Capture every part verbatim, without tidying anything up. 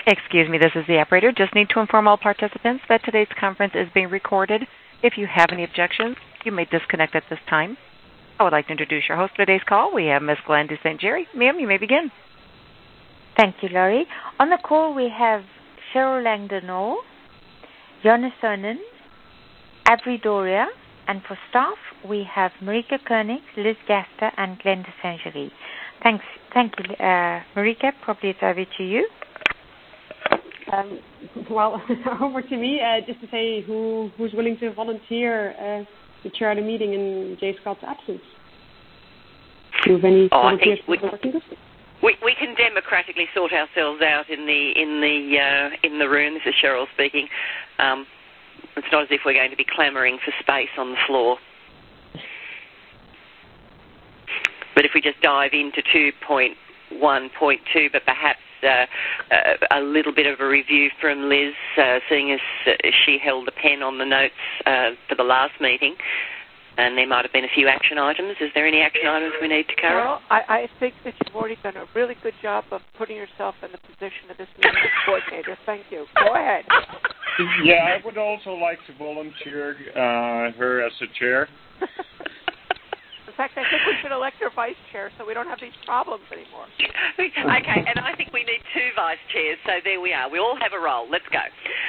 Excuse me, this is the operator. Just need to inform all participants that today's conference is being recorded. If you have any objections, you may disconnect at this time. I would like to introduce your host for today's call. We have Miz Glenn de Saint Gerry. Ma'am, you may begin. Thank you, Laurie. On the call, we have Cheryl Langdon, Jonas Sonnen, Avery Doria, and for staff, we have Marika Koenig, Liz Gaster, and Glenn de Saint Gerry. Thanks. Thank you, uh, Marika. Probably it's over to you. Um, well, over to me, uh, just to say who who's willing to volunteer uh, to chair the meeting in Jay Scott's absence. Do you have any oh, volunteers we, for working this? We, we can democratically sort ourselves out in the in the uh, in the room. This is Cheryl speaking. Um, it's not as if we're going to be clamouring for space on the floor. But if we just dive into two point one point two, but perhaps uh, uh, a little bit of a review from Liz, uh, seeing as uh, she held the pen on the notes uh, for the last meeting, and there might have been a few action items. Is there any action items we need to cover? Well, I, I think that you've already done a really good job of putting yourself in the position of this meeting coordinator. Thank you. Go ahead. Yeah, I would also like to volunteer uh, her as a chair. In fact, I think we should elect her vice chair so we don't have these problems anymore. Okay, and I think we need two vice chairs, so there we are. We all have a role. Let's go.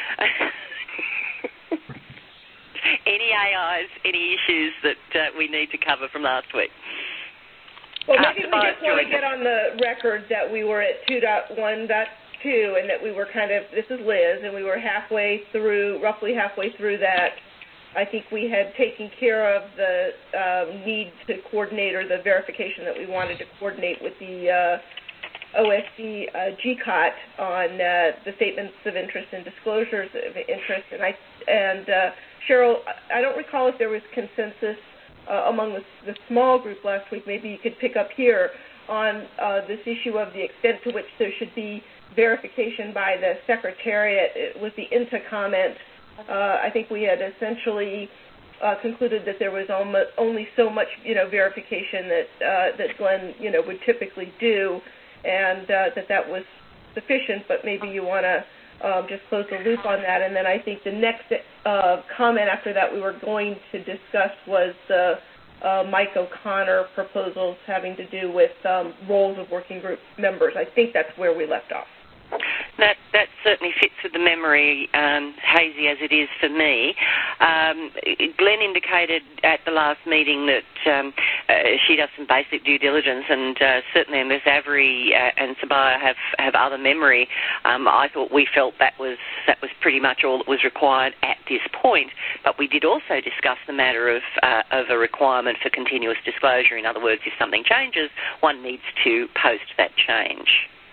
Any A Is, any issues that uh, we need to cover from last week? Well, maybe we just want to get on the record that we were at two point one point two and that we were kind of, this is Liz, and we were halfway through, roughly halfway through that. I think we had taken care of the um, need to coordinate, or the verification that we wanted to coordinate with the uh, O S D uh, G C O T on uh, the statements of interest and disclosures of interest. And, I, and uh, Cheryl, I don't recall if there was consensus uh, among the, the small group last week. Maybe you could pick up here on uh, this issue of the extent to which there should be verification by the Secretariat. It was the I N T A comment. Uh, I think we had essentially uh, concluded that there was almost only so much, you know, verification that uh, that Glenn, you know, would typically do, and uh, that that was sufficient. But maybe you want to um, just close the loop on that. And then I think the next uh, comment after that we were going to discuss was the uh, Mike O'Connor proposals having to do with um, roles of working group members. I think that's where we left off. That that certainly fits with the memory, um, hazy as it is for me. Um, Glenn indicated at the last meeting that um, uh, she does some basic due diligence, and uh, certainly Miz Avery uh, and Sabaya have, have other memory. Um, I thought we felt that was that was pretty much all that was required at this point, but we did also discuss the matter of, uh, of a requirement for continuous disclosure. In other words, if something changes, one needs to post that change.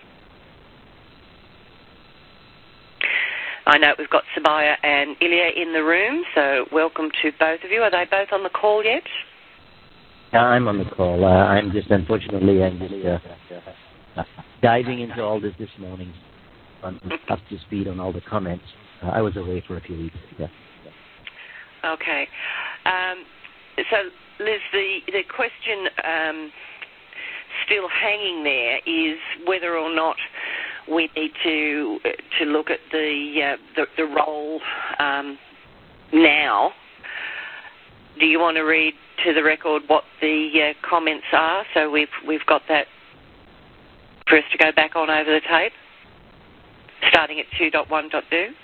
I know we've got Sabaya and Ilya in the room, so welcome to both of you. Are they both on the call yet? Yeah, I'm on the call. Uh, I'm just, unfortunately, I'm just uh, diving into all this this morning. I'm up to speed on all the comments. Uh, I was away for a few weeks. Yeah. Okay. Um, so, Liz, the, the question um, still hanging there is whether or not we need to to look at the uh, the, the role um, now. Do you want to read to the record what the uh, comments are, so we've we've got that for us to go back on over the tape, starting at two point one point two?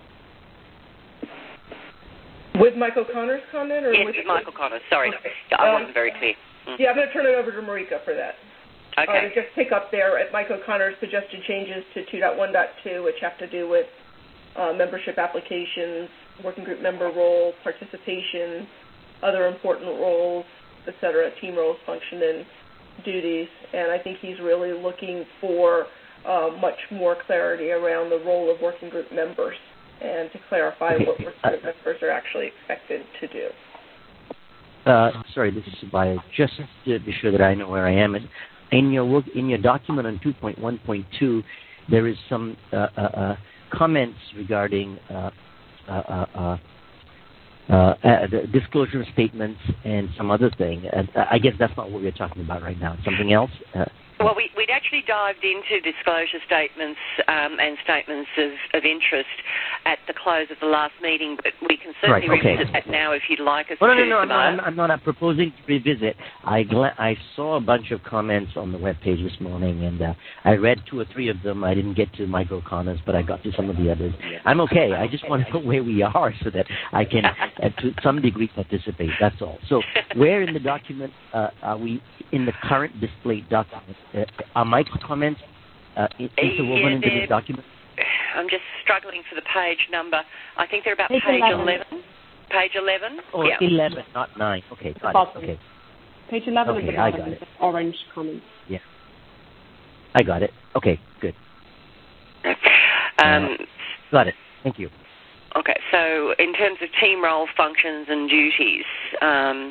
With Mike O'Connor's comment, or yes, with, with Mike O'Connor. Sorry, okay. I um, wasn't very clear. Mm. Yeah, I'm going to turn it over to Marika for that. Okay. Uh, to just pick up there at Mike O'Connor's suggested changes to two point one point two, which have to do with uh, membership applications, working group member role, participation, other important roles, et cetera, team roles, function, and duties. And I think he's really looking for uh, much more clarity around the role of working group members and to clarify okay. what working group members are actually expected to do. Uh, sorry, this is Sabaya. Just to be sure that I know where I am. In your work, in your document on two point one point two, there is some uh, uh, uh, comments regarding uh, uh, uh, uh, uh, the disclosure statements and some other thing. Uh, I guess that's not what we're talking about right now. Something else? Uh, Well, we, we'd actually dived into disclosure statements um, and statements of, of interest at the close of the last meeting, but we can certainly right, okay. revisit that now if you'd like us well, to. No, no, no, I'm not, I'm not proposing to revisit. I, gla- I saw a bunch of comments on the webpage this morning, and uh, I read two or three of them. I didn't get to Michael O'Connor's, but I got to some of the others. I'm okay. I just want to know where we are so that I can, uh, to some degree, participate. That's all. So where in the document uh, are we in the current displayed document? Uh, are Mike's comments uh, interwoven yeah, into this document? I'm just struggling for the page number. I think they're about page, page eleven. eleven. Page eleven? Oh, yeah. eleven, not nine. Okay, got Bottom. it. Okay. Page eleven Okay, at the I bottom, got it. orange comments. Yeah. I got it. Okay, good. Um, uh, got it. Thank you. Okay, so in terms of team role, functions and duties, um,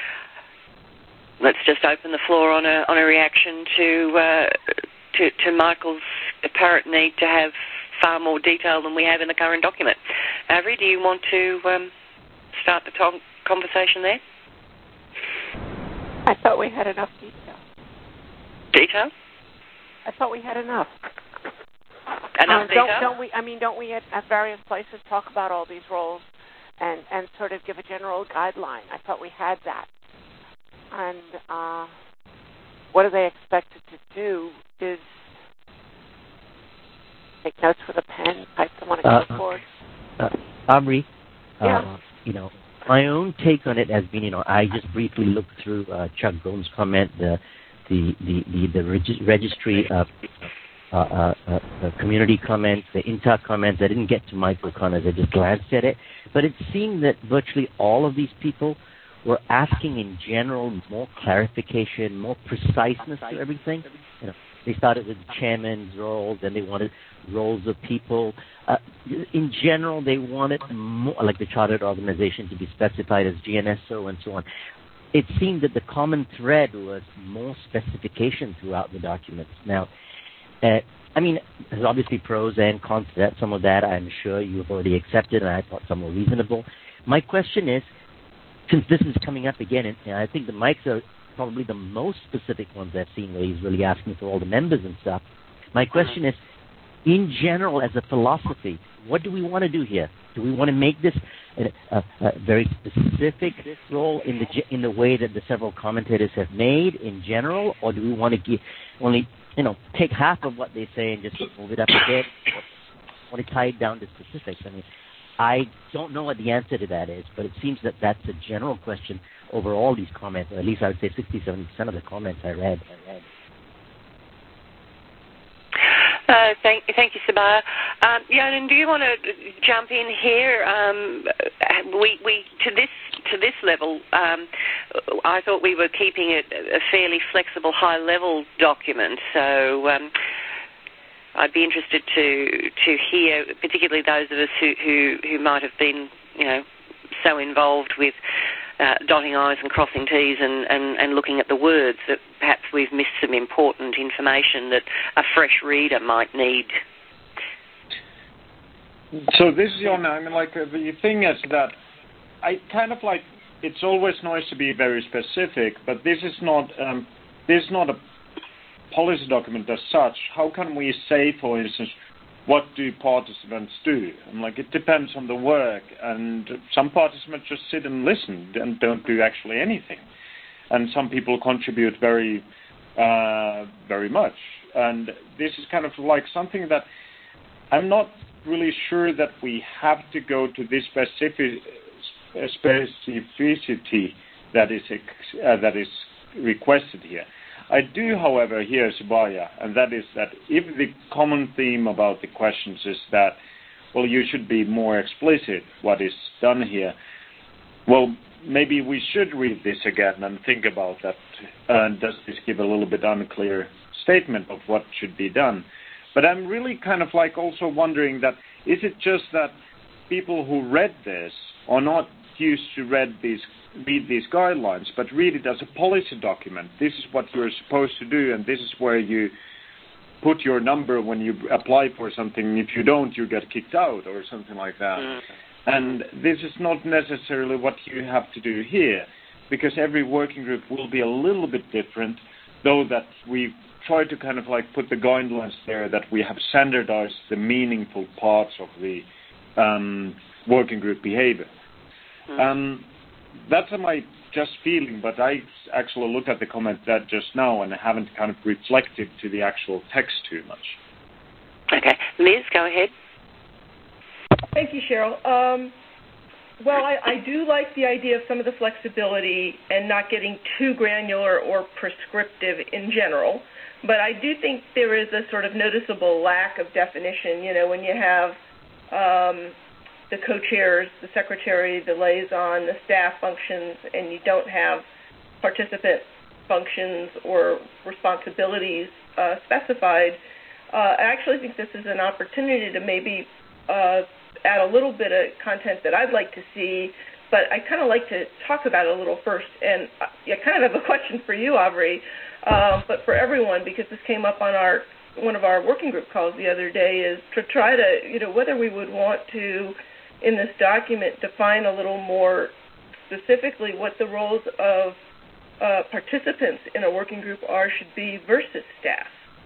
let's just open the floor on a on a reaction to uh, to, to Michael's apparent need to have far more detail than we have in the current document. Avery, do you want to um, start the to- conversation there? I thought we had enough detail. Detail? I thought we had enough. Enough um, detail? Don't, don't we? I mean, don't we at, at various places talk about all these roles and, and sort of give a general guideline? I thought we had that. And uh, what are they expected to do is take notes with a pen, type them on a Uh, keyboard. Uh, Aubrey, yeah. uh, you know, my own take on it has been, you know, I just briefly looked through uh, Chuck Gomes' comment, the the the the, the reg- registry of uh, uh, uh, the community comments, the I N T A comments. I didn't get to Michael O'Connor's. I just glanced at it, but it seemed that virtually all of these people were asking in general more clarification, more preciseness to everything. You know, they started with chairman's roles, and they wanted roles of people. Uh, in general, they wanted more, like the chartered organization to be specified as G N S O and so on. It seemed that the common thread was more specification throughout the documents. Now, uh, I mean, there's obviously pros and cons to that. Some of that I'm sure you've already accepted, and I thought some were reasonable. My question is, since this is coming up again, and, and I think the mics are probably the most specific ones I've seen where he's really asking for all the members and stuff. My question is, in general, as a philosophy, what do we want to do here? Do we want to make this a, a, a very specific role in the in the way that the several commentators have made in general, or do we want to give, only you know take half of what they say and just move it up a bit, or want to tie it down to specifics? I mean, I don't know what the answer to that is, but it seems that that's a general question over all these comments, or at least I would say sixty, seventy percent of the comments I read. I read. Uh, thank, thank you, Sabaya. Um, Jonan, do you want to jump in here? Um, we, we to this to this level, um, I thought we were keeping it a fairly flexible, high-level document. So um, I'd be interested to to hear, particularly those of us who, who, who might have been, you know, so involved with uh, dotting I's and crossing T's and, and, and looking at the words that perhaps we've missed some important information that a fresh reader might need. So this is, Jonna, I mean, like, uh, the thing is that I kind of like, it's always nice to be very specific, but this is not, um, this is not a policy document as such. How can we say, for instance, what do participants do? I'm like, it depends on the work, and some participants just sit and listen and don't do actually anything. And some people contribute very, uh, very much. And this is kind of like something that I'm not really sure that we have to go to this specific specificity that is uh, that is requested here. I do, however, hear Sabaya, and that is that if the common theme about the questions is that, well, you should be more explicit what is done here, well, maybe we should read this again and think about that. Uh, does this give a little bit unclear statement of what should be done? But I'm really kind of like also wondering that, is it just that people who read this are not used to read these read these guidelines, but read it as a policy document? This is what you're supposed to do, and this is where you put your number when you apply for something. If you don't, you get kicked out or something like that. Mm. And this is not necessarily what you have to do here, because every working group will be a little bit different, though that we tried to kind of like put the guidelines there that we have standardized the meaningful parts of the um, working group behavior. Mm-hmm. Um, that's my just feeling, but I actually looked at the comment that just now and haven't kind of reflected to the actual text too much. Okay. Liz, go ahead. Thank you, Cheryl. Um, well, I, I do like the idea of some of the flexibility and not getting too granular or prescriptive in general, but I do think there is a sort of noticeable lack of definition, you know, when you have um, the co-chairs, the secretary, the liaison, the staff functions, and you don't have participant functions or responsibilities uh, specified. Uh, I actually think this is an opportunity to maybe uh, add a little bit of content that I'd like to see, but I kind of like to talk about it a little first. And I kind of have a question for you, Aubrey, uh, but for everyone, because this came up on our one of our working group calls the other day, is to try to, you know, whether we would want to, in this document, define a little more specifically what the roles of uh, participants in a working group are, should be, versus staff.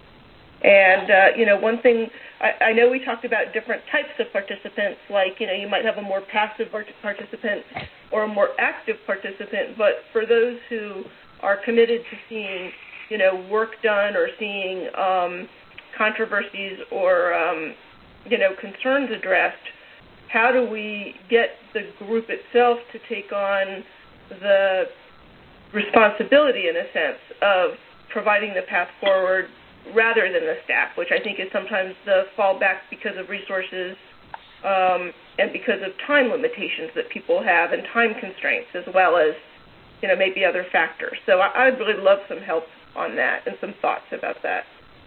And, uh, you know, one thing, I, I know we talked about different types of participants, like, you know, you might have a more passive participant or a more active participant, but for those who are committed to seeing, you know, work done or seeing um, controversies or, um, you know, concerns addressed, how do we get the group itself to take on the responsibility, in a sense, of providing the path forward rather than the staff, which I think is sometimes the fallback because of resources um, and because of time limitations that people have and time constraints, as well as, you know, maybe other factors. So I, I'd really love some help on that and some thoughts about that.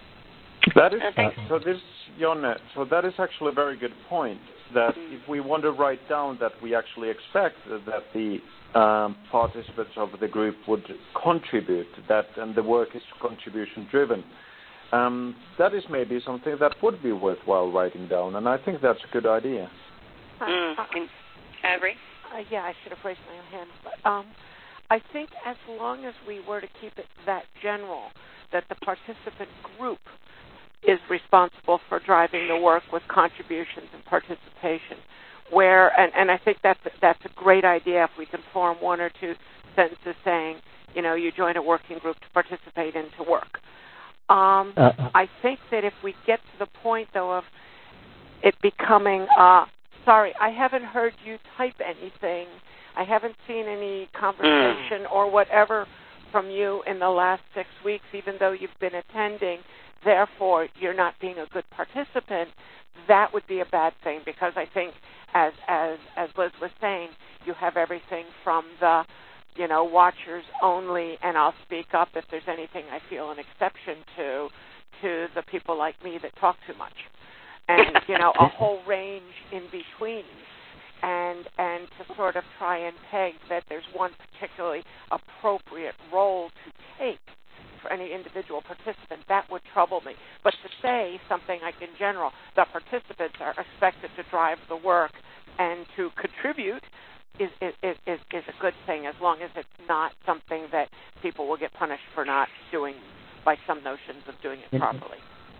That is uh, so. This, Jonna, so that is actually a very good point. That if we want to write down that we actually expect that the um, participants of the group would contribute, that and the work is contribution driven. Um, that is maybe something that would be worthwhile writing down, and I think that's a good idea. Mm. Avery? Uh, yeah, I should have raised my own hand. But, um, I think as long as we were to keep it that general, that the participant group is responsible for driving the work with contributions and participation, where, and, and I think that's, that's a great idea if we can form one or two sentences saying, you know, you join a working group to participate and to work. Um, uh, I think that if we get to the point, though, of it becoming, uh, sorry, I haven't heard you type anything. I haven't seen any conversation or whatever from you in the last six weeks, even though you've been attending. Therefore, you're not being a good participant. That would be a bad thing, because I think, as as as Liz was saying, you have everything from the, you know, watchers only, and I'll speak up if there's anything I feel an exception to, to the people like me that talk too much. And, you know, a whole range in between. And and to sort of try and peg that there's one particularly appropriate role to take for any individual participant, that would trouble me. But to say something like in general, the participants are expected to drive the work and to contribute Is, is is is a good thing, as long as it's not something that people will get punished for not doing by some notions of doing it properly.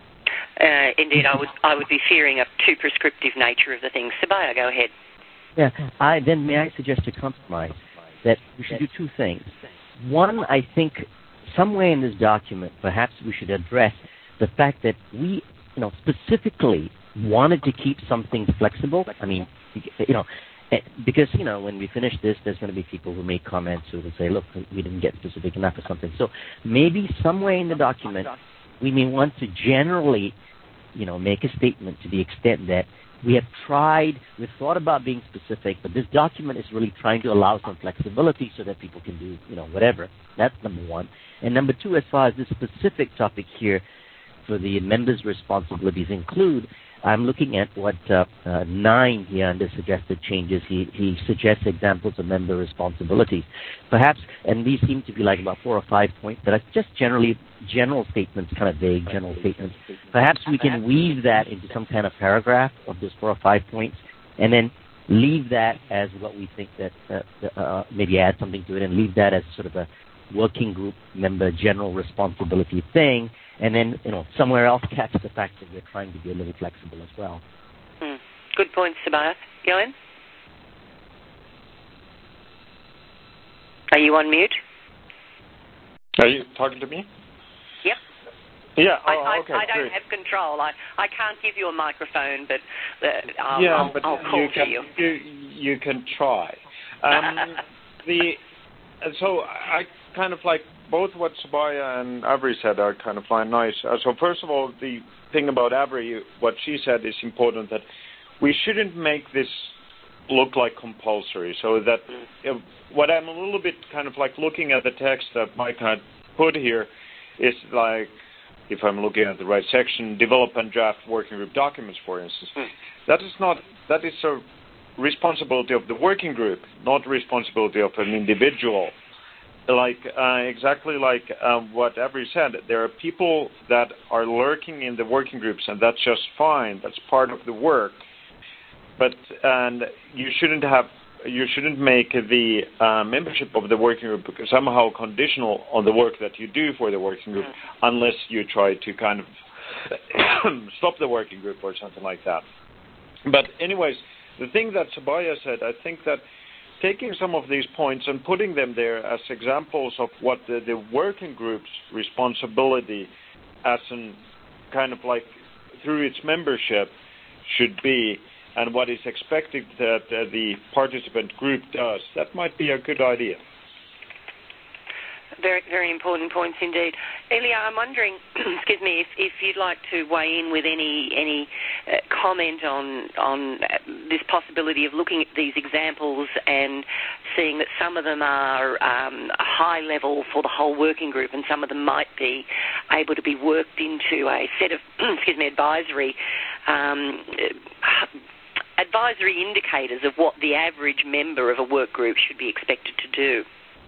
Uh, indeed, I would I would be fearing a too prescriptive nature of the thing. Sabaya, go ahead. Yeah, I then may I suggest a compromise that we should do two things. One, I think somewhere in this document, perhaps we should address the fact that we, you know, specifically wanted to keep something flexible. I mean, you know. Because, you know, when we finish this, there's going to be people who make comments who will say, look, we didn't get specific enough or something. So maybe somewhere in the document, we may want to generally, you know, make a statement to the extent that we have tried, we've thought about being specific, but this document is really trying to allow some flexibility so that people can do, you know, whatever. That's number one. And number two, as far as this specific topic here for the members' responsibilities include, I'm looking at what uh, uh, nine here under suggested changes. He, he suggests examples of member responsibilities. Perhaps, and these seem to be like about four or five points, but it's just generally general statements, kind of vague general statements. Perhaps we can weave that into some kind of paragraph of this four or five points, and then leave that as what we think that, uh, uh, maybe add something to it, and leave that as sort of a working group member general responsibility thing. and then you know somewhere else catch the fact that we're trying to be a little flexible as well. Mm. Good point, Sabaya. Johan? Are you on mute? Are you talking to me? Yep. Yeah. I, Oh, I, okay. I don't great. have control. I, I can't give you a microphone, but uh, I'll, yeah, I'll, but I'll call you to can, you. you. You can try. Um, the so I kind of like both what Sabaya and Avery said are kind of like nice. Uh, so first of all, the thing about Avery, what she said is important, that we shouldn't make this look like compulsory. So that you know, what I'm a little bit kind of like looking at the text that Mike had put here is like, if I'm looking at the right section, develop and draft working group documents, for instance. Mm. That is not, that is a responsibility of the working group, not responsibility of an individual. Like, uh, exactly like um, what Avery said, there are people that are lurking in the working groups, and that's just fine. That's part of the work. But and you shouldn't have, you shouldn't make the uh, membership of the working group somehow conditional on the work that you do for the working group, unless you try to kind of stop the working group or something like that. But anyways, the thing that Sabaya said, I think that taking some of these points and putting them there as examples of what the, the working group's responsibility as an kind of like through its membership should be, and what is expected that uh, the participant group does, that might be a good idea. Very, very important points indeed. Elia, I'm wondering, excuse me, if, if you'd like to weigh in with any any uh, comment on on this possibility of looking at these examples and seeing that some of them are um, high level for the whole working group, and some of them might be able to be worked into a set of, excuse me, advisory. Um, advisory indicators of what the average member of a work group should be expected to do.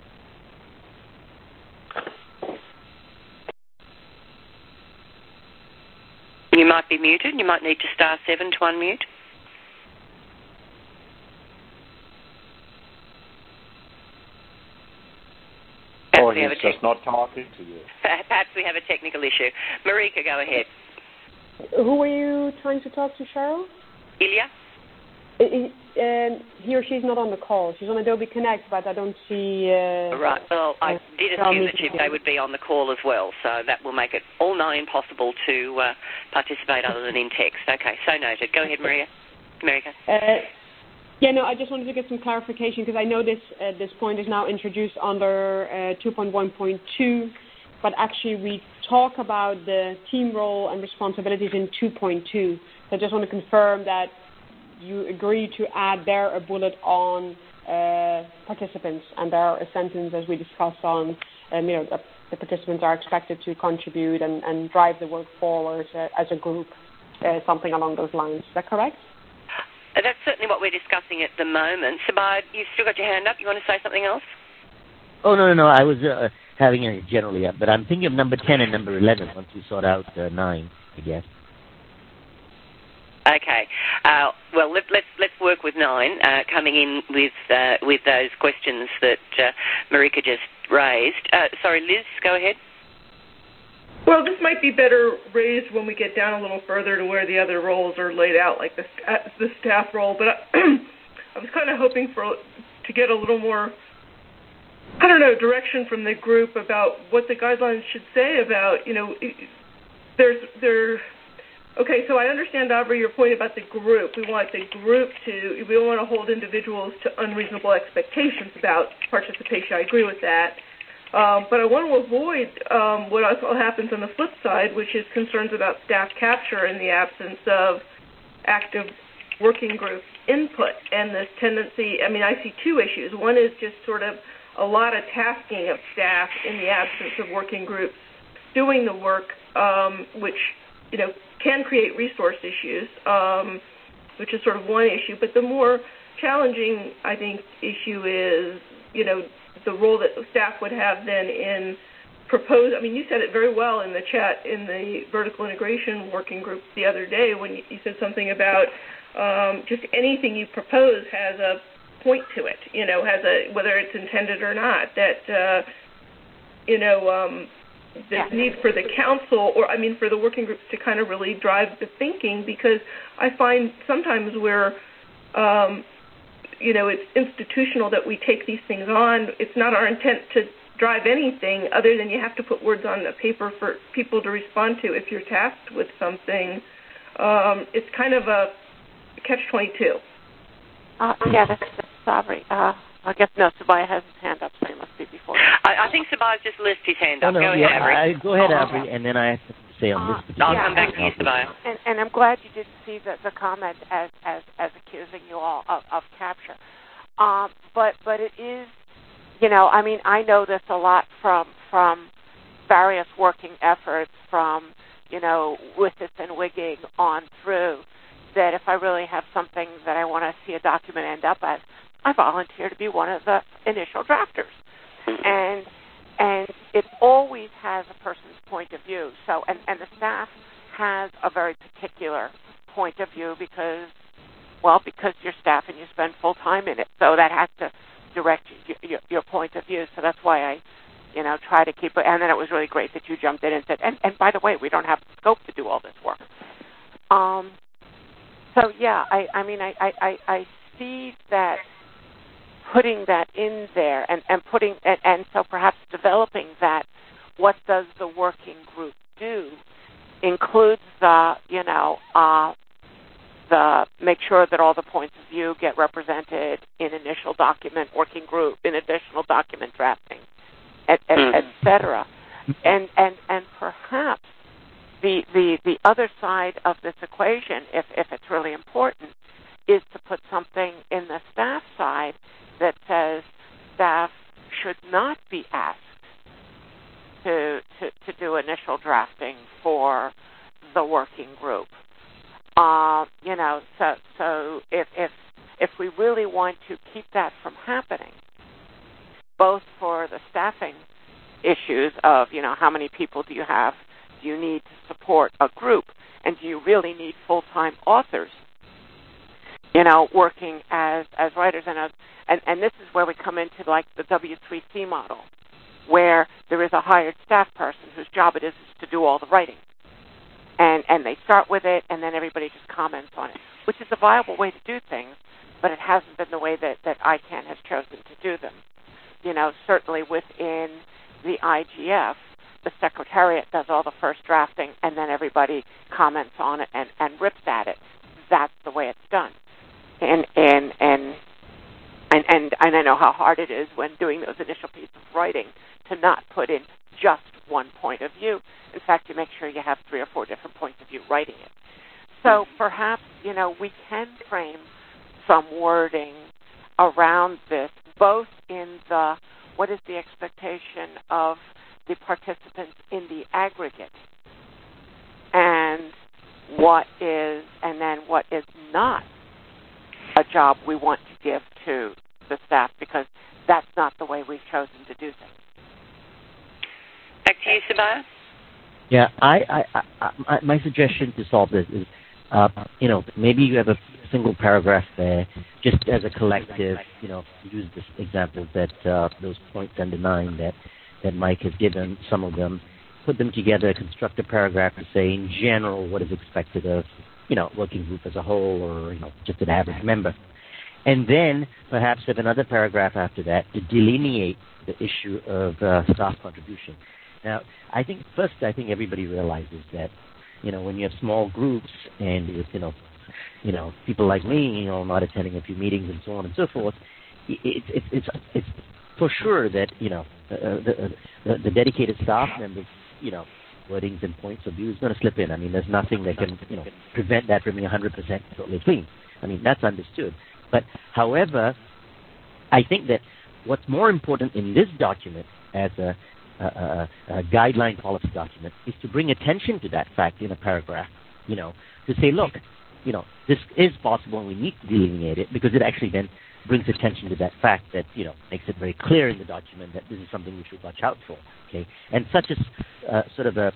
You might be muted. You might need to star seven to unmute. Perhaps or we he's have a just not talking to you. Perhaps we have a technical issue. Marika, go ahead. Who were you trying to talk to, Cheryl? Ilya? He, um, he or she's not on the call. She's on Adobe Connect, but I don't see... Uh, right. Well, I uh, did assume that she, they would be on the call as well, so that will make it all now impossible to uh, participate other than in text. Okay, so noted. Go ahead, Maria. Marika. Uh, yeah, no, I just wanted to get some clarification, because I know this uh, this point is now introduced under uh, two point one point two, but actually we talk about the team role and responsibilities in two point two. So I just want to confirm that you agree to add there a bullet on uh, participants, and there a sentence, as we discussed, on um, you know the, the participants are expected to contribute and, and drive the work forward uh, as a group, uh, something along those lines. Is that correct? Uh, that's certainly what we're discussing at the moment. Sabad, you've still got your hand up. You want to say something else? Oh, no, no, no. I was uh, having it generally up, but I'm thinking of number ten and number eleven once we sort out uh, nine, I guess. Okay. Uh, well, let, let's let's work with nine, uh, coming in with uh, with those questions that uh, Marika just raised. Uh, sorry, Liz, go ahead. Well, this might be better raised when we get down a little further to where the other roles are laid out, like the the staff role. But I, I was kind of hoping for to get a little more, I don't know, direction from the group about what the guidelines should say about, you know, there's there. Okay, so I understand, Aubrey, your point about the group. We want the group to, we don't want to hold individuals to unreasonable expectations about participation. I agree with that. Um, but I want to avoid um, what also happens on the flip side, which is concerns about staff capture in the absence of active working group input and this tendency. I mean, I see two issues. One is just sort of a lot of tasking of staff in the absence of working groups doing the work, um, which, you know, can create resource issues, um, which is sort of one issue. But the more challenging, I think, issue is, you know, the role that staff would have then in propose. I mean, you said it very well in the chat in the vertical integration working group the other day when you, you said something about um, just anything you propose has a point to it, you know, has a, whether it's intended or not, that, uh, you know, um, this yeah. need for the council, or I mean for the working groups to kind of really drive the thinking, because I find sometimes where, um, you know, it's institutional that we take these things on. It's not our intent to drive anything other than you have to put words on the paper for people to respond to if you're tasked with something. Um, it's kind of a catch twenty-two. Uh, yeah, that's, that's sorry. Uh, I guess, no, Sabaya has his hand up, so he must be before. I, I think Sabaya's just lifted his hand up. Oh, no, go yeah, ahead, Avery. I, go ahead, oh, Avery, okay. and then I have to say on uh, this particular... I'll yeah, come back to you, Sabaya. And, and I'm glad you didn't see the, the comment as, as, as accusing you all of, of capture. Um, but but it is, you know, I mean, I know this a lot from from various working efforts, from, you know, Withis and Wigging on through, that if I really have something that I want to see a document end up as, I volunteer to be one of the initial drafters. And and it always has a person's point of view. So and, and the staff has a very particular point of view because, well, because you're staff and you spend full time in it. So that has to direct your, your, your point of view. So that's why I, you know, try to keep it. And then it was really great that you jumped in and said, and, and by the way, we don't have the scope to do all this work. Um. So yeah, I, I mean, I, I, I see that putting that in there and, and putting and, and so perhaps developing that, what does the working group do, includes the, you know, uh, the make sure that all the points of view get represented in initial document working group, in additional document drafting, et, et, et cetera. And, and, and perhaps the, the, the other side of this equation, if, if it's really important, is to put something in the staff side that says staff should not be asked to, to, to do initial drafting for the working group. Uh, you know, so so if if if we really want to keep that from happening, both for the staffing issues of, you know, how many people do you have, do you need to support a group, and do you really need full-time authors, you know, working as as writers, and as, and and this is where we come into like the W three C model, where there is a hired staff person whose job it is, is to do all the writing. And and they start with it, and then everybody just comments on it, which is a viable way to do things, but it hasn't been the way that, that I C A N has chosen to do them. You know, certainly within the I G F, the Secretariat does all the first drafting, and then everybody comments on it and, and rips at it. That's the way it's done. And and and and and, and I know how hard it is when doing those initial pieces of writing to not put in just one point of view. In fact, you make sure you have three or four different points of view writing it. So perhaps, you know, we can frame some wording around this, both in the what is the expectation of the participants in the aggregate, and what is, and then what is not a job we want to give to the staff, because that's not the way we've chosen to do things. Back to you, Sabaya. Yeah, I, I, I, I, my suggestion to solve this is, uh, you know, maybe you have a single paragraph there, just as a collective, you know, use this example that uh, those points under nine that, that Mike has given, some of them, put them together, construct a paragraph to say, in general, what is expected of, you know, working group as a whole, or, you know, just an average member. And then perhaps have another paragraph after that to delineate the issue of uh, staff contribution. Now, I think first, I think everybody realizes that, you know, when you have small groups and if, you know, you know, people like me, you know, not attending a few meetings and so on and so forth, it's it's it's it's for sure that, you know, uh, the, the the dedicated staff members, you know, wordings and points of view is going to slip in. I mean, there's nothing that can, you know, prevent that from being one hundred percent totally clean. I mean, that's understood. But, however, I think that what's more important in this document as a A, a, a guideline policy document is to bring attention to that fact in a paragraph, you know, to say, look, you know, this is possible and we need to delineate it, because it actually then brings attention to that fact that, you know, makes it very clear in the document that this is something we should watch out for, okay? And such a uh, sort of a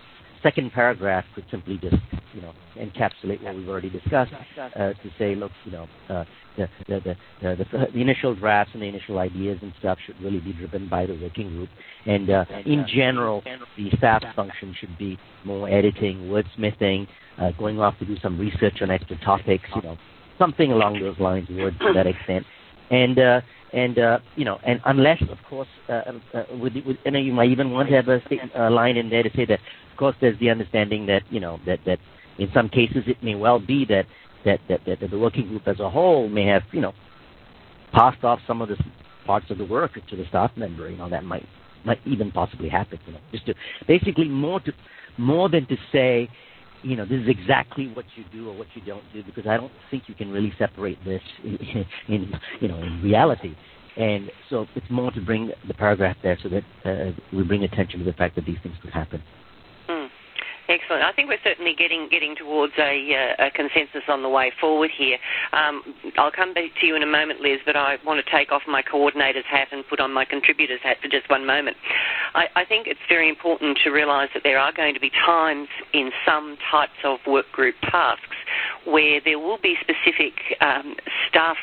second paragraph could simply just, you know, encapsulate what we've already discussed uh, to say, look, you know, uh, the, the, the, the, the, the initial drafts and the initial ideas and stuff should really be driven by the working group. And uh, in general, the staff function should be more editing, wordsmithing, uh, going off to do some research on extra topics, you know, something along those lines, words to that extent. And uh, and uh, you know, and unless, of course, uh, uh, with, with, you know, you might even want to have a statement, uh, line in there to say that, of course, there's the understanding that, you know, that, that in some cases it may well be that that, that that that the working group as a whole may have, you know, passed off some of the parts of the work to the staff member. You know, that might might even possibly happen. You know, just to basically more to more than to say, you know, this is exactly what you do or what you don't do, because I don't think you can really separate this in, in you know, in reality. And so it's more to bring the paragraph there so that uh, we bring attention to the fact that these things could happen. Mm. Excellent. I think we're certainly getting getting towards a, uh, a consensus on the way forward here. Um, I'll come back to you in a moment, Liz, but I want to take off my coordinator's hat and put on my contributor's hat for just one moment. I, I think it's very important to realise that there are going to be times in some types of work group tasks where there will be specific um, staff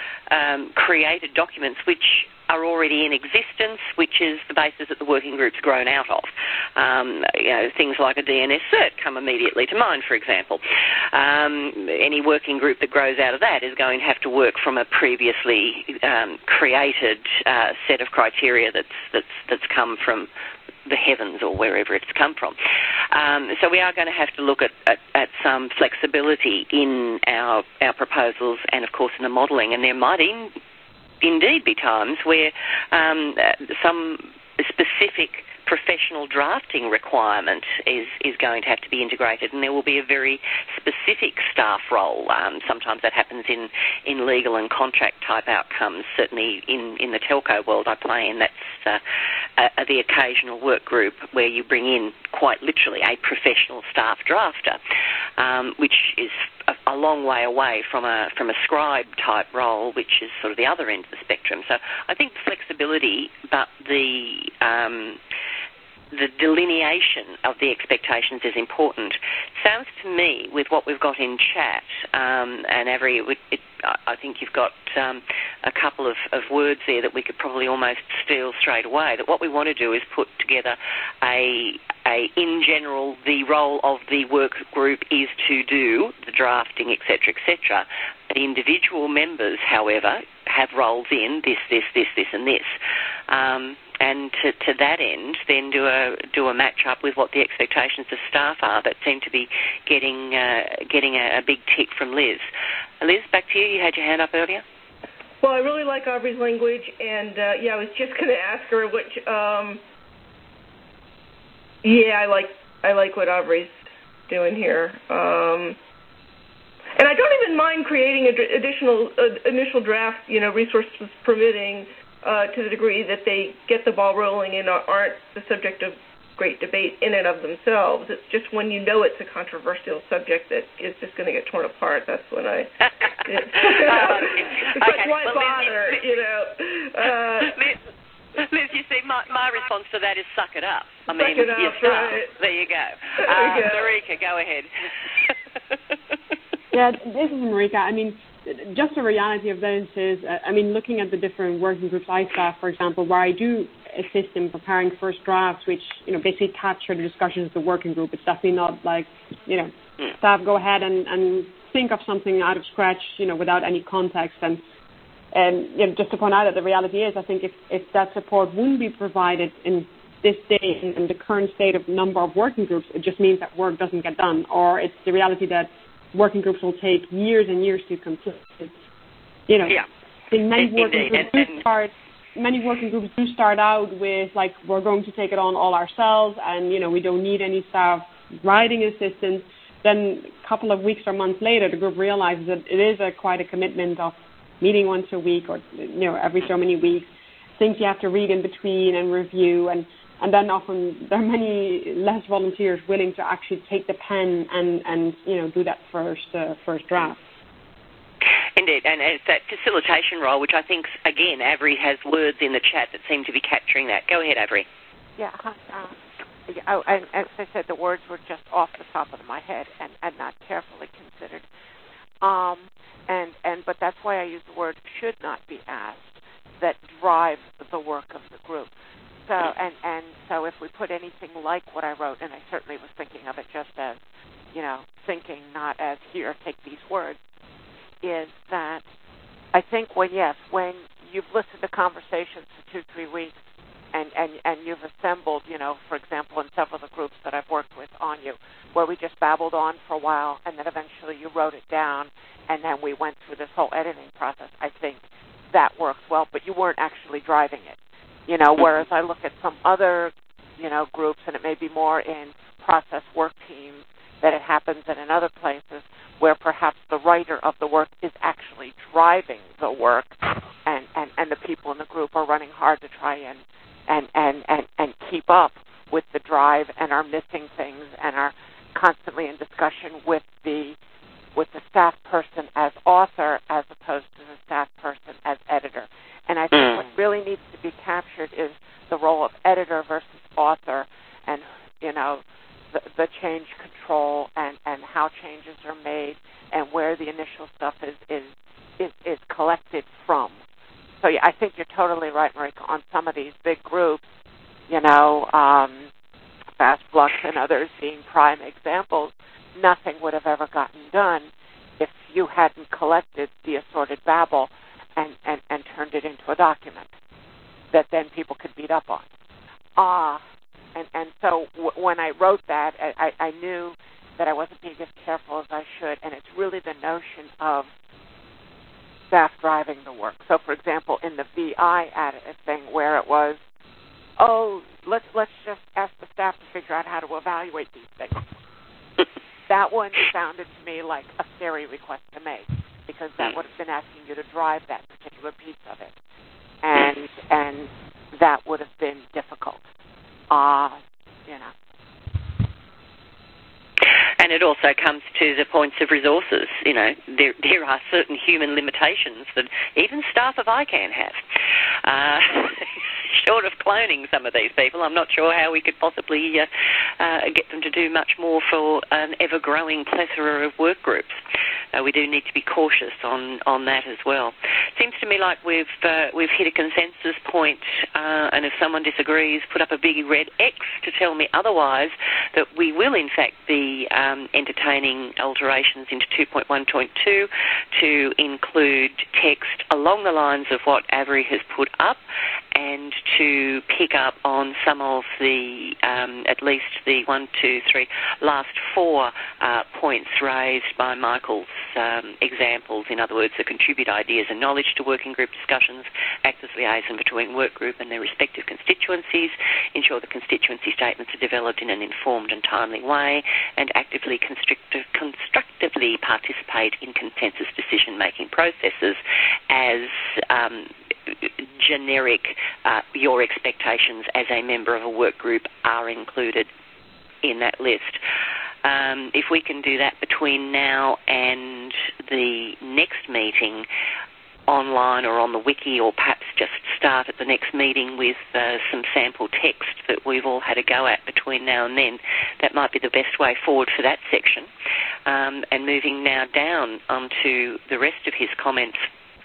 um, created documents which are already in existence, which is the basis that the working group's grown out of. Um, you know, things like a D N S cert come immediately to mind, for example. Um, any working group that grows out of that is going to have to work from a previously um, created uh, set of criteria that's, that's, that's come from the heavens or wherever it's come from. Um, so we are going to have to look at, at, at some flexibility in our, our proposals and, of course, in the modelling, and there might in, indeed be times where um, some specific professional drafting requirement is, is going to have to be integrated, and there will be a very specific staff role. Um, sometimes that happens in, in legal and contract type outcomes. Certainly in, in the telco world I play in, that's uh, uh, the occasional work group where you bring in quite literally a professional staff drafter, um, which is a, a long way away from a from a scribe type role, which is sort of the other end of the spectrum. So I think flexibility, but the um, the delineation of the expectations is important. Sounds to me, with what we've got in chat, um, and Avery, it, it, I think you've got um, a couple of, of words there that we could probably almost steal straight away, that what we want to do is put together a, a in general, the role of the work group is to do the drafting, et cetera, et cetera. The individual members, however, have roles in this, this, this, this, and this. Um, and to, to that end, then do a do a match up with what the expectations of staff are that seem to be getting uh, getting a, a big tick from Liz. Liz, back to you. You had your hand up earlier. Well, I really like Aubrey's language, and uh, yeah, I was just going to ask her which. Um, yeah, I like I like what Aubrey's doing here. Um, And I don't even mind creating an additional uh, initial draft, you know, resources permitting, uh, to the degree that they get the ball rolling and aren't the subject of great debate in and of themselves. It's just when you know it's a controversial subject that is just going to get torn apart. That's when I. It's, it's like, okay. why well, bother? Liz, you know. Uh, Liz, Liz, you see, my, my response to that is suck it up. I suck mean, it up, you start. right. There you go. There Uh, you go. Marika, go ahead. Yeah, this is Marika. I mean, just the reality of this is, uh, I mean, looking at the different working groups I staff, for example, where I do assist in preparing first drafts, which, you know, basically capture the discussions of the working group. It's definitely not like, you know, mm. staff go ahead and, and think of something out of scratch, you know, without any context. And, and you know, just to point out that the reality is, I think if, if that support wouldn't be provided in this day, in, in the current state of number of working groups, it just means that work doesn't get done. Or it's the reality that working groups will take years and years to complete. You know, yeah. in many Indeed. working groups do start. Many working groups do start out with like, we're going to take it on all ourselves, and you know, we don't need any staff writing assistance. Then a couple of weeks or months later, the group realizes that it is a quite a commitment of meeting once a week, or you know, every so many weeks. Things you have to read in between and review, and. And then often there are many less volunteers willing to actually take the pen and, and you know, do that first uh, first draft. Indeed, and it's that facilitation role, which I think, again, Avery has words in the chat that seem to be capturing that. Go ahead, Avery. Yeah. Uh, oh, and as I said, the words were just off the top of my head and, and not carefully considered. Um, and, and but that's why I use the word should not be asked, that drive the work of the group. So and, and so if we put anything like what I wrote, and I certainly was thinking of it just as, you know, thinking, not as here, take these words, is that I think when, yes, when you've listened to conversations for two, three weeks, and, and, and you've assembled, you know, for example, in several of the groups that I've worked with on you, where we just babbled on for a while, and then eventually you wrote it down, and then we went through this whole editing process, I think that works well, but you weren't actually driving it. You know, whereas I look at some other, you know, groups, and it may be more in process work teams, that it happens in, in other places where perhaps the writer of the work is actually driving the work, and, and, and the people in the group are running hard to try and, and, and, and, and keep up with the drive and are missing things and are constantly in discussion with the with the staff person as author as opposed to the staff person as editor. And I think mm. what really needs to be captured is the role of editor versus author, and, you know, the, the change control and, and how changes are made and where the initial stuff is, is, is, is collected from. So, yeah, I think you're totally right, Marika, on some of these big groups, you know, um, FastFlux and others being prime examples. Nothing would have ever gotten done if you hadn't collected the assorted babble and, and, and turned it into a document that then people could beat up on. Ah, uh, and, and so w- when I wrote that, I, I knew that I wasn't being as careful as I should, and it's really the notion of staff driving the work. So, for example, in the V I additive thing where it was, oh, let's let's just ask the staff to figure out how to evaluate these things. That one sounded to me like a scary request to make, because that would have been asking you to drive that particular piece of it, and and that would have been difficult. Uh, you know. And it also comes to the points of resources. You know, there there are certain human limitations that even staff of I CAN have. Uh, short of cloning some of these people, I'm not sure how we could possibly uh, uh, get them to do much more for an ever-growing plethora of work groups. Uh, we do need to be cautious on, on that as well. Seems to me like we've uh, we've hit a consensus point, uh, and if someone disagrees, put up a big red X to tell me otherwise, that we will in fact be um, entertaining alterations into two point one point two to include text along the lines of what Avery has put up, and to pick up on some of the, um, at least the one, two, three, last four uh, points raised by Michael's um, examples. In other words, to contribute ideas and knowledge to working group discussions, act as liaison between work group and their respective constituencies, ensure the constituency statements are developed in an informed and timely way, and actively constructive, constructively participate in consensus decision-making processes as um, generic, uh, your expectations as a member of a work group are included in that list. Um, if we can do that between now and the next meeting, online or on the wiki, or perhaps just start at the next meeting with uh, some sample text that we've all had a go at between now and then, that might be the best way forward for that section. Um, and moving now down onto the rest of his comments,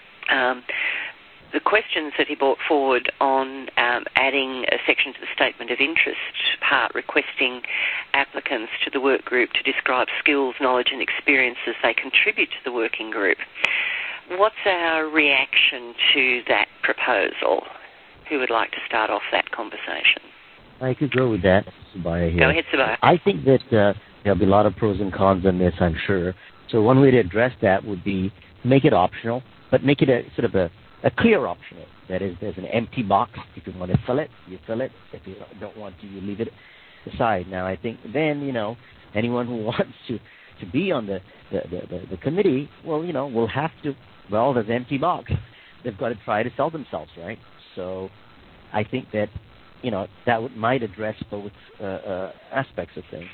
um, the questions that he brought forward on um, adding a section to the statement of interest part, requesting applicants to the work group to describe skills, knowledge and experiences they contribute to the working group. What's our reaction to that proposal? Who would like to start off that conversation? I could go with that, Subaya here. Go ahead, Subaya. I think that uh, there'll be a lot of pros and cons on this, I'm sure. So one way to address that would be make it optional, but make it a sort of a A clear optional. That is, there's an empty box. If you want to fill it, you fill it. If you don't want to, you leave it aside. Now, I think then, you know, anyone who wants to, to be on the, the, the, the committee, well, you know, will have to, well, there's an empty box. They've got to try to sell themselves, right? So I think that, you know, that would, might address both uh, uh, aspects of things.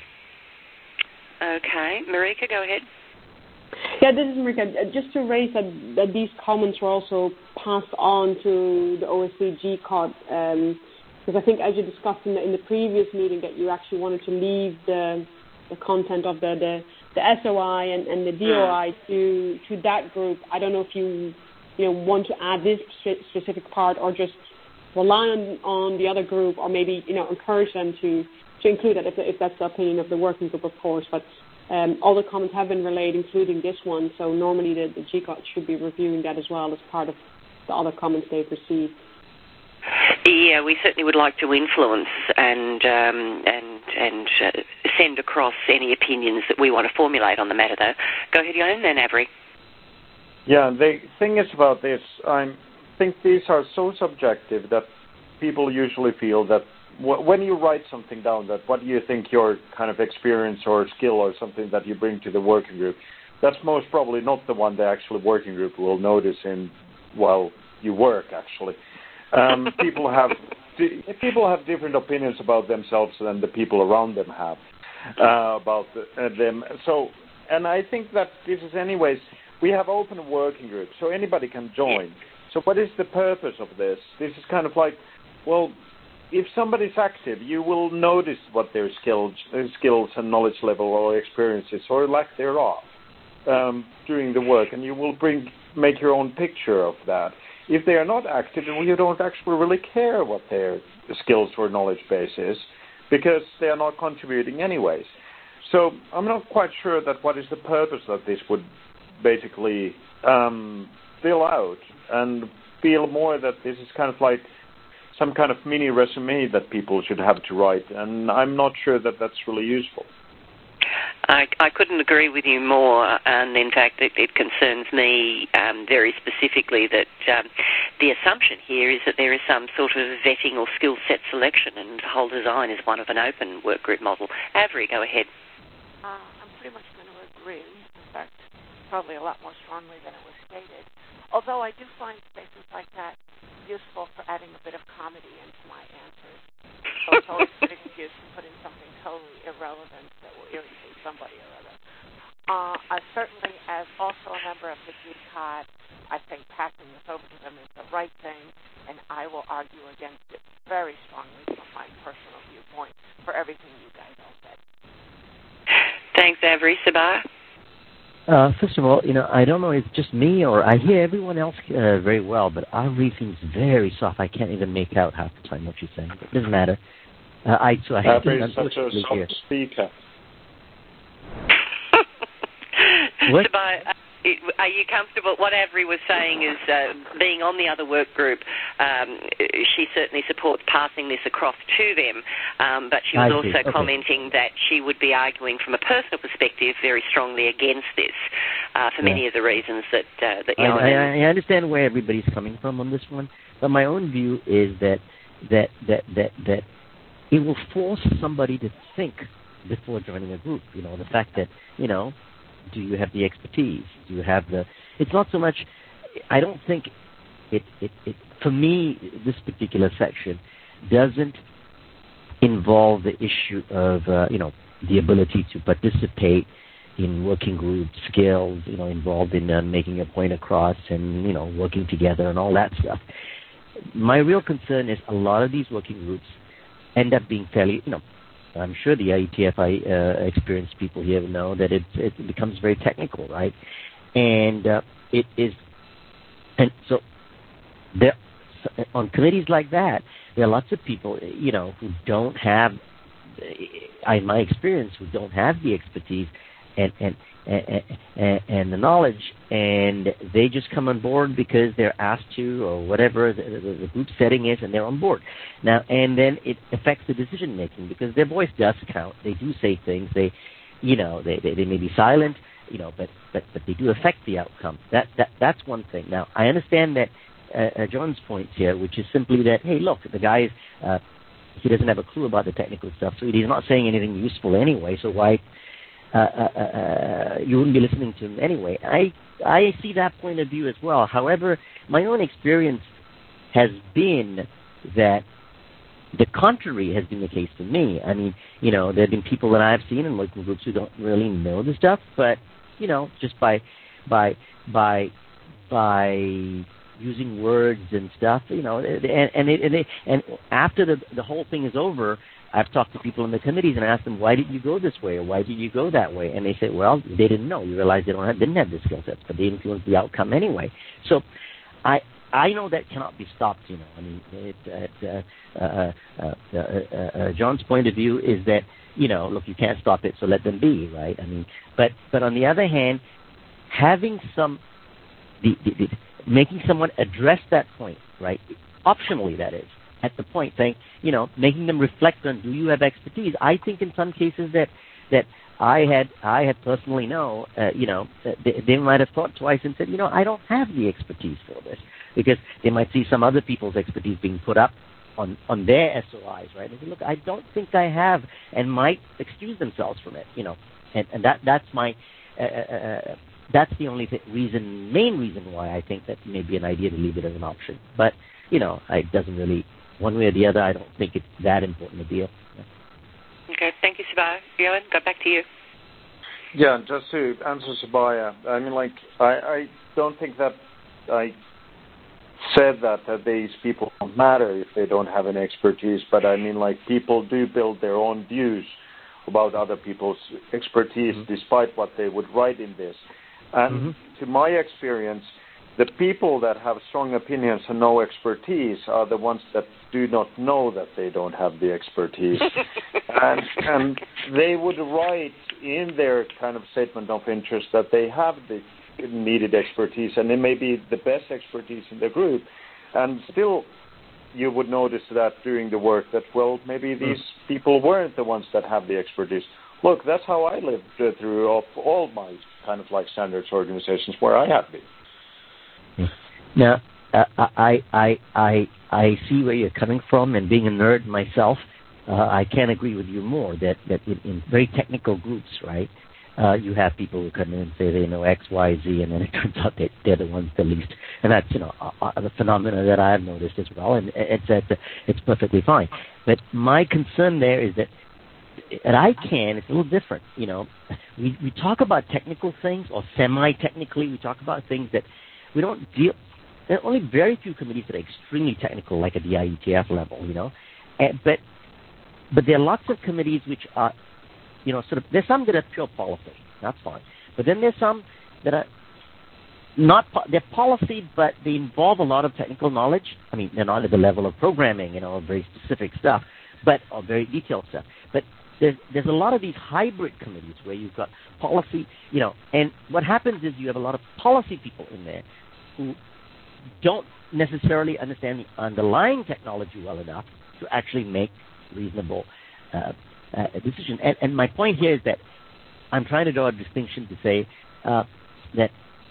Okay. Marika, go ahead. Yeah, this is Marika. Just to raise that, that these comments were also passed on to the O S C G C O T um, Because I think, as you discussed in the, in the previous meeting, that you actually wanted to leave the the content of the, the, the S O I and, and the D O I to to that group. I don't know if you you know want to add this specific part or just rely on, on the other group, or maybe you know encourage them to, to include that if, if that's the opinion of the working group, of course. But um, all the comments have been relayed, including this one. So normally the, the G C O T should be reviewing that as well as part of the other comments they've received. Yeah, we certainly would like to influence and um, and and uh, send across any opinions that we want to formulate on the matter, though. Go ahead, Jon, then Avery. Yeah, the thing is about this, I think these are so subjective that people usually feel that w- when you write something down, that what do you think your kind of experience or skill or something that you bring to the working group, that's most probably not the one the actual working group will notice in while you work, actually. Um, people have people have different opinions about themselves than the people around them have uh, about the, uh, them. So, and I think that this is, anyways, we have open working groups, so anybody can join. So, what is the purpose of this? This is kind of like, well, if somebody's active, you will notice what their skills, their skills and knowledge level or experiences or lack thereof um, during the work, and you will bring make your own picture of that. If they are not active, you don't actually really care what their skills or knowledge base is, because they are not contributing anyways. So I'm not quite sure that what is the purpose that this would basically um, fill out, and feel more that this is kind of like some kind of mini resume that people should have to write, and I'm not sure that that's really useful. I, I couldn't agree with you more, and in fact it, it concerns me um, very specifically that um, the assumption here is that there is some sort of vetting or skill set selection, and whole design is one of an open workgroup model. Avery, go ahead. Uh, I'm pretty much going to agree. In fact, probably a lot more strongly than it was stated. Although I do find spaces like that useful for adding a bit of comedy into my answers. So it's always a good excuse to put in something totally irrelevant that will irritate somebody or other. Uh, I certainly, as also a member of the G C O T, I think passing this over to them is the right thing, and I will argue against it very strongly from my personal viewpoint for everything you guys all said. Thanks, Avery. Sabah? Uh, first of all, you know, I don't know if it's just me or I hear everyone else uh, very well, but our briefing's very soft. I can't even make out half the time what you're saying. It doesn't matter. Uh, I so I have to unfortunately such a soft speaker. What? Sabah, are you comfortable? What Avery was saying is, uh, being on the other work group, um, she certainly supports passing this across to them, um, but she was I also see. Okay. commenting that she would be arguing from a personal perspective very strongly against this uh, for yeah. many of the reasons that uh, that I, Jon I, I understand where everybody's coming from on this one, but my own view is that that that that that it will force somebody to think before joining a group. You know, the fact that, you know, do you have the expertise? Do you have the... It's not so much... I don't think it, it, it... For me, this particular section doesn't involve the issue of, uh, you know, the ability to participate in working group skills, you know, involved in uh, making a point across and, you know, working together and all that stuff. My real concern is a lot of these working groups end up being fairly, you know, I'm sure the I E T F I uh, experienced people here know that it, it becomes very technical, right? And uh, it is, and so there, on committees like that, there are lots of people, you know, who don't have, in my experience, who don't have the expertise and and and, and, and the knowledge, and they just come on board because they're asked to, or whatever the, the, the group setting is, and they're on board. Now, and then it affects the decision making because their voice does count. They do say things. They, you know, they they, they may be silent, you know, but, but but they do affect the outcome. That that that's one thing. Now, I understand that uh, uh, Jon's point here, which is simply that, hey, look, the guy is uh, he doesn't have a clue about the technical stuff, so he's not saying anything useful anyway. So why? Uh, uh, uh, you wouldn't be listening to him anyway. I I see that point of view as well. However, my own experience has been that the contrary has been the case for me. I mean, you know, there have been people that I've seen in local groups who don't really know the stuff, but, you know, just by by by by using words and stuff, you know, and and it, and, it, and after the the whole thing is over, I've talked to people in the committees and asked them, why did you go this way or why did you go that way? And they said, well, they didn't know. You realize they don't have, didn't have the skill sets, but they influenced the outcome anyway. So I I know that cannot be stopped, you know. I mean, it, uh, uh, uh, uh, uh, uh, John's point of view is that, you know, look, you can't stop it, so let them be, right? I mean, but, but on the other hand, having some, the, the, the, making someone address that point, right, optionally that is, at the point, saying, you know, making them reflect on, do you have expertise? I think in some cases that that I had I had personally know, uh, you know, they, they might have thought twice and said, you know, I don't have the expertise for this, because they might see some other people's expertise being put up on, on their S O Is, right? And say, look, I don't think I have, and might excuse themselves from it, you know, and, and that that's my uh, uh, that's the only th- reason, main reason why I think that may be an idea to leave it as an option, but you know, it doesn't really. One way or the other, I don't think it's that important a deal. Okay, thank you, Subaya. Johan, go back to you. Yeah, just to answer Subaya, I mean, like, I, I don't think that I said that, that these people don't matter if they don't have any expertise, but I mean, like, people do build their own views about other people's expertise, mm-hmm. despite what they would write in this. And mm-hmm. to my experience, the people that have strong opinions and no expertise are the ones that do not know that they don't have the expertise. and, and they would write in their kind of statement of interest that they have the needed expertise, and it may be the best expertise in the group. And still, you would notice that during the work that, well, maybe these mm. people weren't the ones that have the expertise. Look, that's how I lived uh, through all, all my kind of like standards organizations where I have been. Now, uh, I, I, I, I see where you're coming from, and being a nerd myself, uh, I can't agree with you more that, that in, in very technical groups, right, uh, you have people who come in and say they know X, Y, Z, and then it turns out that they're the ones that least. And that's, you know, a, a phenomenon that I've noticed as well, and it's, it's, it's perfectly fine. But my concern there is that at I CAN, it's a little different, you know. We, we talk about technical things, or semi-technically, we talk about things that we don't deal. There are only very few committees that are extremely technical, like at the I E T F level, you know. And, but but there are lots of committees which are, you know, sort of. There's some that are pure policy. That's fine. But then there's some that are not. They're policy, but they involve a lot of technical knowledge. I mean, they're not at the level of programming, you know, very specific stuff, but or very detailed stuff. But there's there's a lot of these hybrid committees where you've got policy, you know, and what happens is you have a lot of policy people in there who don't necessarily understand the underlying technology well enough to actually make reasonable uh, uh, decisions. And, and my point here is that I'm trying to draw a distinction to say uh, that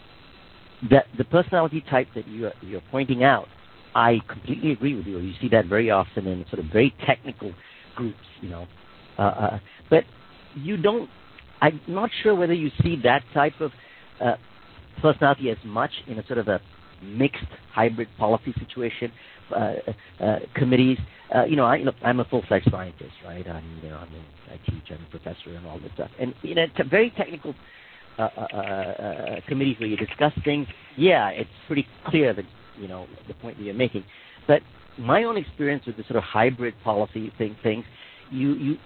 that the personality type that you're, you're pointing out, I completely agree with you. You see that very often in sort of very technical groups, you know. Uh, uh, but you don't, I'm not sure whether you see that type of uh, personality as much in a sort of a mixed hybrid policy situation, uh, uh, committees. Uh, you know, I, look, I'm a full-fledged scientist, right? I'm, you know, I'm a, I teach, I'm a professor and all this stuff. And, you know, t- very technical uh, uh, uh, committees where you discuss things, yeah, it's pretty clear that, you know, the point that you're making. But my own experience with the sort of hybrid policy thing, things, you, you,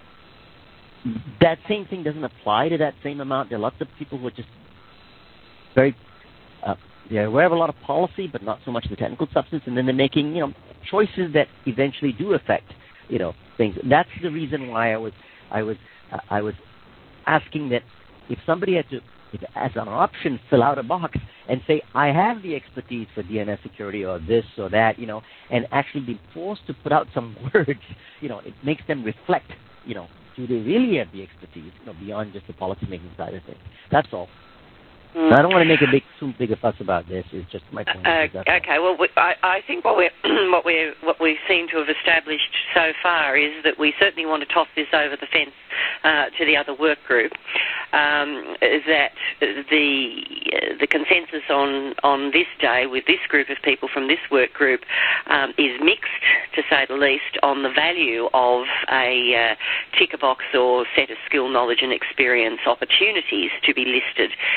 that same thing doesn't apply to that same amount. There are lots of people who are just very, uh, they're aware of a lot of policy, but not so much the technical substance, and then they're making, you know, choices that eventually do affect, you know, things. That's the reason why I was, I was, uh, I was asking that if somebody had to, if, as an option, fill out a box and say, I have the expertise for D N S security or this or that, you know, and actually be forced to put out some words, you know, it makes them reflect, you know, do they really have the expertise, you know, beyond just the policy-making side of things? That's all. Mm. I don't want to make a big, too big a fuss about this. It's just my point. Uh, okay. Well, we, I, I think what we what we what we seem to have established so far is that we certainly want to toss this over the fence uh, to the other work group. Um, that the uh, the consensus on on this day with this group of people from this work group um, is mixed, to say the least, on the value of a uh, ticker box or set of skill, knowledge, and experience opportunities to be listed. Um,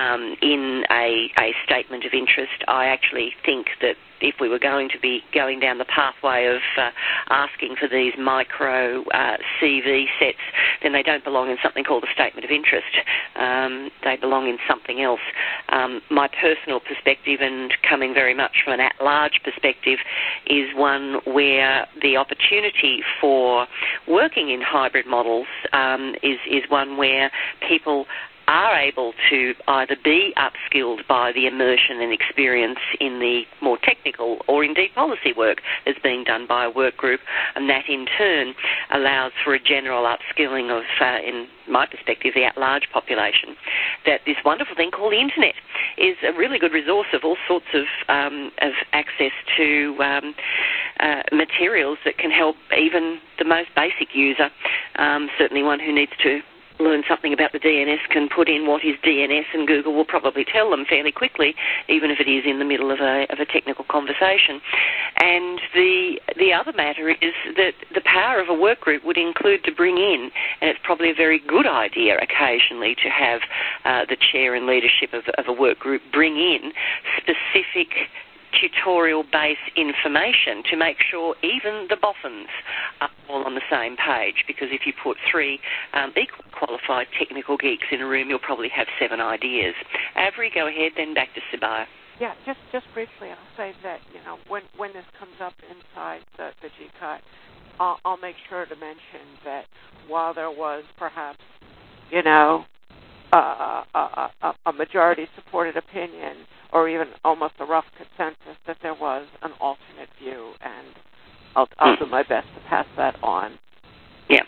um, in a, a statement of interest. I actually think that if we were going to be going down the pathway of uh, asking for these micro uh, C V sets, then they don't belong in something called a statement of interest. Um, they belong in something else. Um, my personal perspective, and coming very much from an at-large perspective, is one where the opportunity for working in hybrid models um, is, is one where people are able to either be upskilled by the immersion and experience in the more technical or indeed policy work that's being done by a work group, and that in turn allows for a general upskilling of, uh, in my perspective, the at-large population. That this wonderful thing called the internet is a really good resource of all sorts of, um, of access to um, uh, materials that can help even the most basic user, um, certainly one who needs to learn something about the D N S can put in what is D N S, and Google will probably tell them fairly quickly, even if it is in the middle of a, of a technical conversation. And the the other matter is that the power of a work group would include to bring in, and it's probably a very good idea occasionally to have uh, the chair and leadership of, of a work group bring in specific tutorial-based information to make sure even the boffins are all on the same page, because if you put three um, equal qualified technical geeks in a room, you'll probably have seven ideas. Avery, go ahead, then back to Subaya. Yeah, just just briefly, I'll say that, you know, when, when this comes up inside the, the G C U T, I'll, I'll make sure to mention that while there was perhaps, you know, uh, a, a, a majority-supported opinion, or even almost a rough consensus, that there was an alternate view, and I'll, I'll do my best to pass that on. Yeah.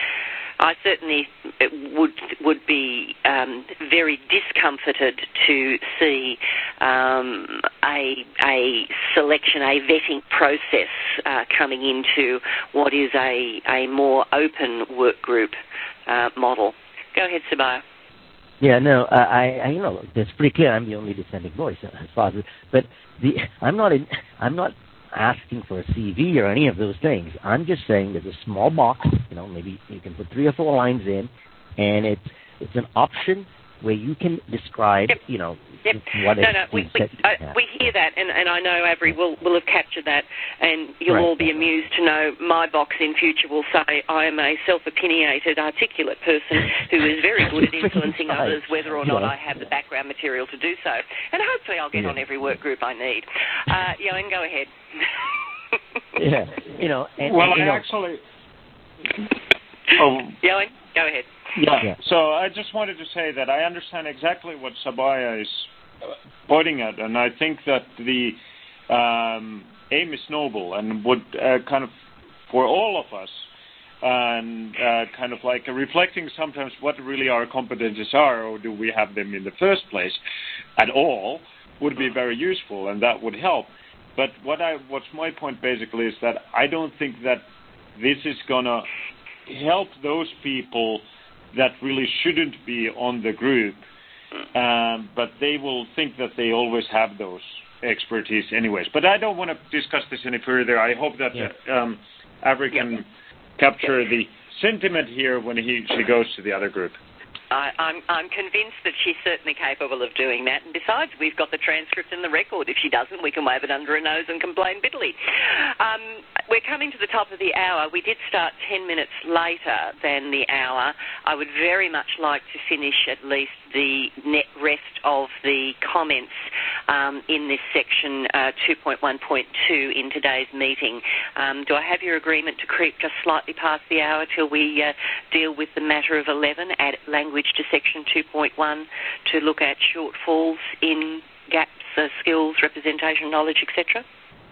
I certainly would would be um, very discomforted to see um, a, a selection, a vetting process uh, coming into what is a, a more open work group uh, model. Go ahead, Subaya. Yeah, no, uh, I, I, you know, it's pretty clear. I'm the only dissenting voice as far as, but the, I'm not, in, I'm not asking for a C V or any of those things. I'm just saying there's a small box. You know, maybe you can put three or four lines in, and it's, it's an option where you can describe, yep. you know, yep. what no, it no, we, is. we, uh, we hear that, and, and I know Avery will, will have captured that, and you'll right. all be amused to know my box in future will say I am a self-opinionated, articulate person who is very good at influencing others, whether or not yeah. I have the background material to do so. And hopefully I'll get yeah. on every work group I need. Uh, Johan, go ahead. yeah, you know. And, well, and, you I know, actually... Oh. Johan, go ahead. Yeah. yeah, so I just wanted to say that I understand exactly what Subaya is pointing at, and I think that the um, aim is noble and would uh, kind of, for all of us, and uh, kind of like reflecting sometimes what really our competencies are, or do we have them in the first place at all, would be very useful, and that would help. But what I, what's my point basically is that I don't think that this is going to help those people that really shouldn't be on the group, um, but they will think that they always have those expertise anyways. But I don't want to discuss this any further. I hope that yeah. um, Avery can yeah. capture yeah. the sentiment here when he she goes to the other group. I, I'm, I'm convinced that she's certainly capable of doing that. And besides, we've got the transcript and the record. If she doesn't, we can wave it under her nose and complain bitterly. Um, we're coming to the top of the hour. We did start ten minutes later than the hour. I would very much like to finish at least the net rest of the comments um, in this section uh, two point one point two in today's meeting. Um, do I have your agreement to creep just slightly past the hour till we uh, deal with the matter of eleven, add language to section two point one to look at shortfalls in gaps, uh, skills, representation, knowledge, et cetera?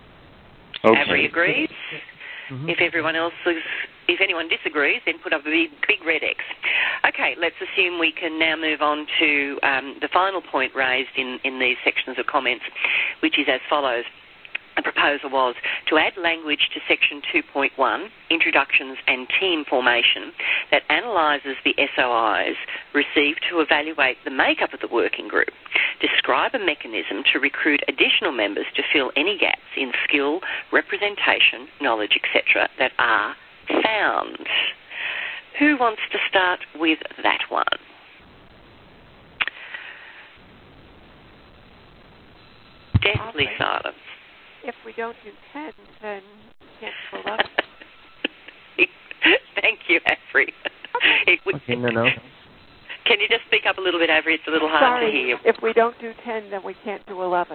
Okay. Avery agrees. Mm-hmm. If everyone else is, if anyone disagrees, then put up a big, big red X. Okay, let's assume we can now move on to um, the final point raised in, in these sections of comments, which is as follows. The proposal was to add language to section two point one, introductions and team formation, that analyses the S O Is received to evaluate the makeup of the working group, describe a mechanism to recruit additional members to fill any gaps in skill, representation, knowledge, et cetera that are found. Who wants to start with that one? deathly silence. If we don't do ten, then we can't do eleven. Thank you, Avery. Okay, okay no, no. Can you just speak up a little bit, Avery? It's a little hard Sorry, to hear. If we don't do ten, then we can't do eleven.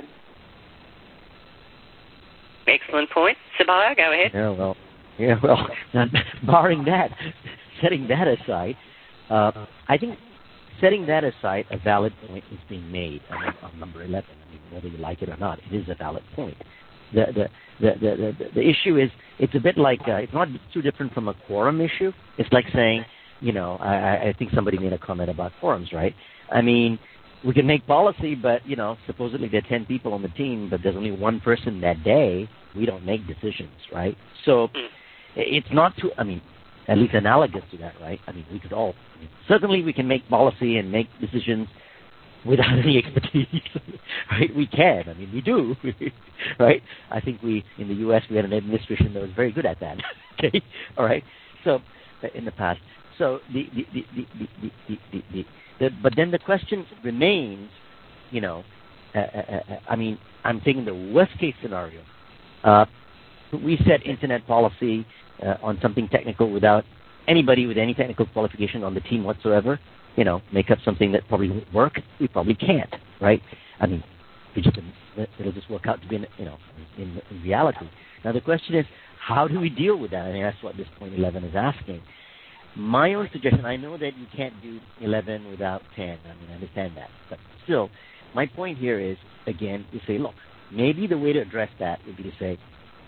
Excellent point. Sabaya, go ahead. Yeah, well, yeah, well, barring that, setting that aside, uh, I think setting that aside, a valid point is being made on, on number eleven. I mean, whether you like it or not, it is a valid point. The the the the, the, the issue is it's a bit like uh, it's not too different from a quorum issue. It's like saying, you know, I, I think somebody made a comment about quorums, right? I mean, we can make policy, but, you know, supposedly there are ten people on the team, but there's only one person that day. We don't make decisions, right? So it's not too, I mean, at least analogous to that, right? I mean, we could all, I mean, certainly we can make policy and make decisions without any expertise, right? We can. I mean, we do, right? I think we, in the U S, we had an administration that was very good at that, okay? All right? So, in the past. So, the, the, the, the, the, the, the, the, the, the but then the question remains, you know, uh, uh, uh, I mean, I'm thinking the worst-case scenario. Uh, we set internet policy uh, on something technical without anybody with any technical qualification on the team whatsoever, you know, make up something that probably won't work. We probably can't, right? I mean, we just, it'll just work out to be, in, you know, in, in reality. Now, the question is, how do we deal with that? I mean, that's what this point eleven is asking. My own suggestion, I know that you can't do eleven without ten. I mean, I understand that. But still, my point here is, again, to say, look, maybe the way to address that would be to say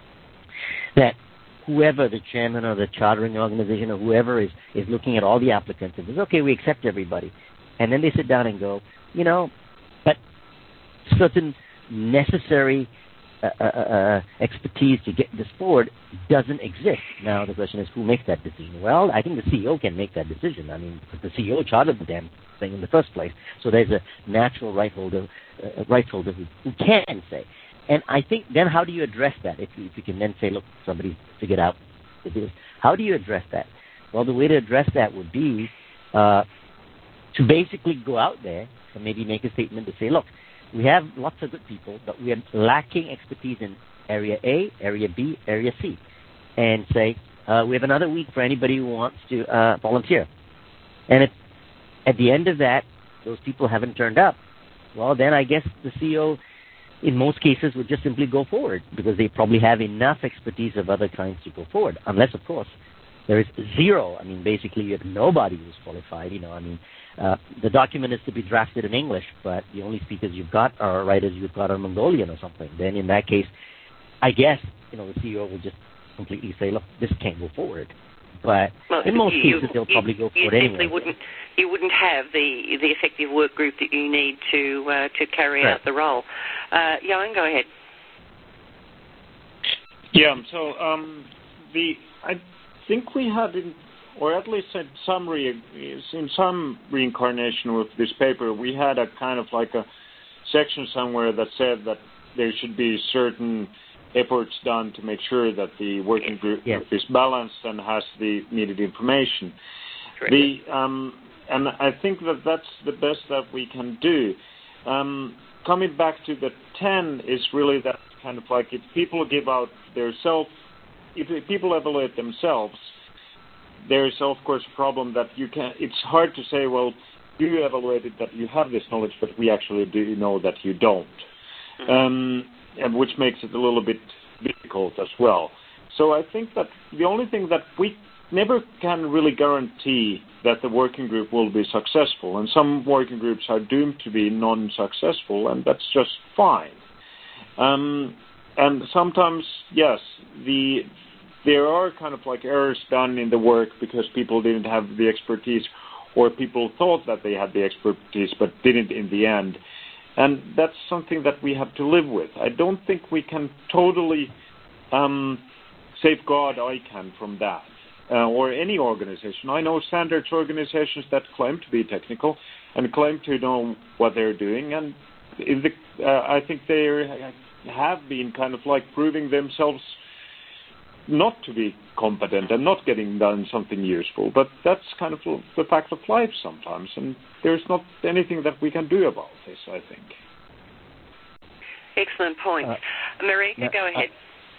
that whoever, the chairman or the chartering organization or whoever is, is looking at all the applicants and says, okay, we accept everybody. And then they sit down and go, you know, but certain necessary uh, uh, uh, expertise to get this forward doesn't exist. Now, the question is, who makes that decision? Well, I think the C E O can make that decision. I mean, the C E O chartered the damn thing in the first place. So there's a natural right holder, uh, rights holder who, who can say. And I think then how do you address that? If you, if you can then say, look, somebody figured out this. How do you address that? Well, the way to address that would be uh, to basically go out there and maybe make a statement to say, look, we have lots of good people, but we are lacking expertise in area A, area B, area C. And say, uh, we have another week for anybody who wants to uh, volunteer. And if at the end of that, those people haven't turned up, well, then I guess the C E O, in most cases, would just simply go forward because they probably have enough expertise of other kinds to go forward. Unless, of course, there is zero. I mean, basically, you have nobody who's qualified. You know, I mean, uh, the document is to be drafted in English, but the only speakers you've got are writers you've got are Mongolian or something. Then, in that case, I guess, you know, the C E O will just completely say, look, this can't go forward. But well, in most you, cases, they'll you, probably go forward you anyway. Simply wouldn't, you wouldn't have the the effective work group that you need to uh, to carry right. out the role. Uh, Johan, go ahead. Yeah, so um, the I think we had, in, or at least in some, re, in some reincarnation with this paper, we had a kind of like a section somewhere that said that there should be certain efforts done to make sure that the working group yes. is balanced and has the needed information. Correct. The um, and I think that that's the best that we can do. Um, coming back to the ten is really that kind of like if people give out their self, if people evaluate themselves, there is of course a problem that you can. It's hard to say, well, you evaluated that you have this knowledge, but we actually do know that you don't. Mm-hmm. Um, and which makes it a little bit difficult as well. So I think that the only thing that we never can really guarantee that the working group will be successful, and some working groups are doomed to be non-successful, and that's just fine. Um, and sometimes, yes, the there are kind of like errors done in the work because people didn't have the expertise, or people thought that they had the expertise but didn't in the end. And that's something that we have to live with. I don't think we can totally um, safeguard I CANN from that, uh, or any organization. I know standards organizations that claim to be technical and claim to know what they're doing, and in the, uh, I think they have been kind of like proving themselves not to be competent and not getting done something useful. But that's kind of the fact of life sometimes, and there's not anything that we can do about this, I think. Excellent point. Uh, Marika, uh, go ahead.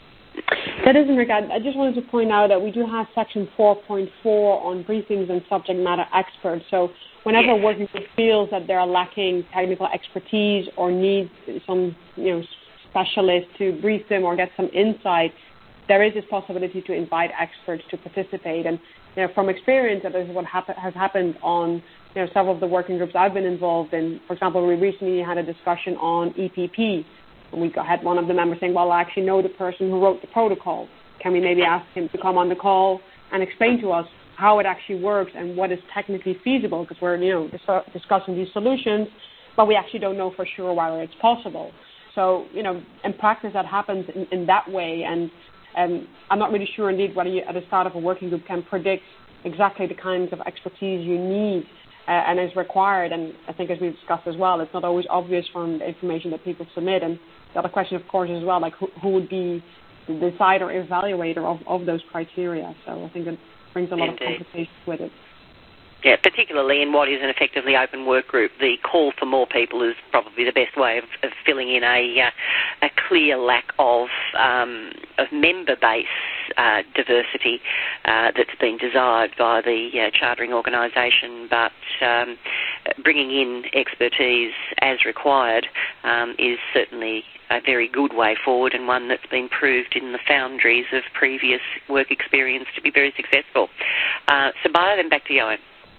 That is in regard. I just wanted to point out that we do have section four point four on briefings and subject matter experts. So whenever yes. a working group feels that they're lacking technical expertise or need some, you know, specialist to brief them or get some insight, there is this possibility to invite experts to participate. And you know, from experience, that is what happen- has happened on you know several of the working groups I've been involved in. For example, we recently had a discussion on E P P. And we had one of the members saying, well, I actually know the person who wrote the protocol. Can we maybe ask him to come on the call and explain to us how it actually works and what is technically feasible? Because we're, you know, dis- discussing these solutions, but we actually don't know for sure whether it's possible. So, you know, in practice that happens in, in that way. And um, I'm not really sure, indeed, whether you, at the start of a working group, can predict exactly the kinds of expertise you need uh, and is required. And I think, as we've discussed as well, it's not always obvious from the information that people submit. And the other question, of course, as well, like who, who would be the decider, evaluator of, of those criteria. So I think it brings a lot Indeed. of complications with it. Yeah, particularly in what is an effectively open work group, the call for more people is probably the best way of, of filling in a uh, a clear lack of um, of member base uh, diversity uh, that's been desired by the uh, chartering organisation, but um, bringing in expertise as required um, is certainly a very good way forward, and one that's been proved in the foundries of previous work experience to be very successful. Uh, Sabaya, then back to you, Owen.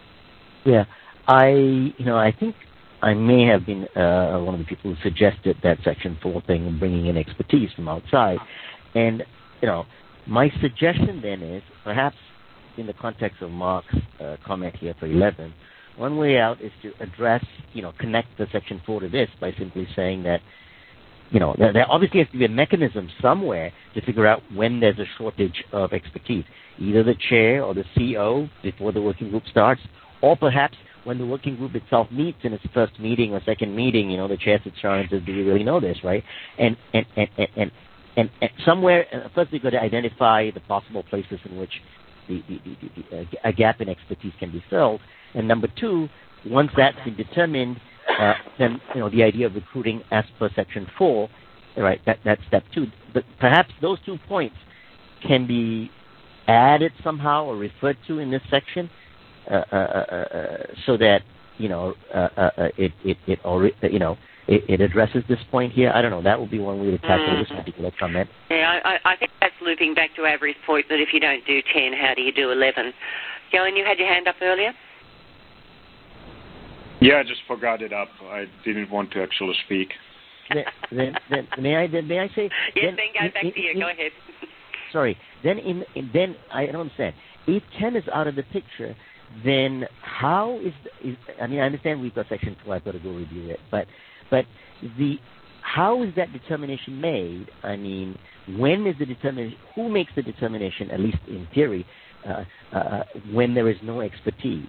Yeah, I, you know, I think I may have been uh, one of the people who suggested that Section four thing and bringing in expertise from outside. And, you know, my suggestion then is, perhaps in the context of Mark's uh, comment here for eleven, one way out is to address, you know, connect the Section four to this by simply saying that, you know, there, there obviously has to be a mechanism somewhere to figure out when there's a shortage of expertise, either the chair or the C O before the working group starts, or perhaps when the working group itself meets in its first meeting or second meeting, you know, the chair sits around and says, do you really know this, right? And and, and, and, and, and, and somewhere, uh, first we've got to identify the possible places in which the, the, the, the, uh, a gap in expertise can be filled. And number two, once that's been determined, uh, then, you know, the idea of recruiting as per Section four, right, that, that's step two. But perhaps those two points can be added somehow or referred to in this section. Uh, uh, uh, so that you know uh, uh, it it it already, you know it, it addresses this point here. I don't know. That would be one way to tackle mm. this particular comment. Yeah, I, I think that's looping back to Avery's point that if you don't do ten, how do you do eleven? Joan, you had your hand up earlier. Yeah, I just forgot it up. I didn't want to actually speak. then, then, then may I then may I say? Yes, then, then go back in, to you. In, go ahead. Sorry. Then in, in then I don't understand. If ten is out of the picture, then how is, is I mean I understand we've got Section four, I've got to go review it, but but the how is that determination made? I mean, when is the determination? Who makes the determination? At least in theory, uh, uh, when there is no expertise.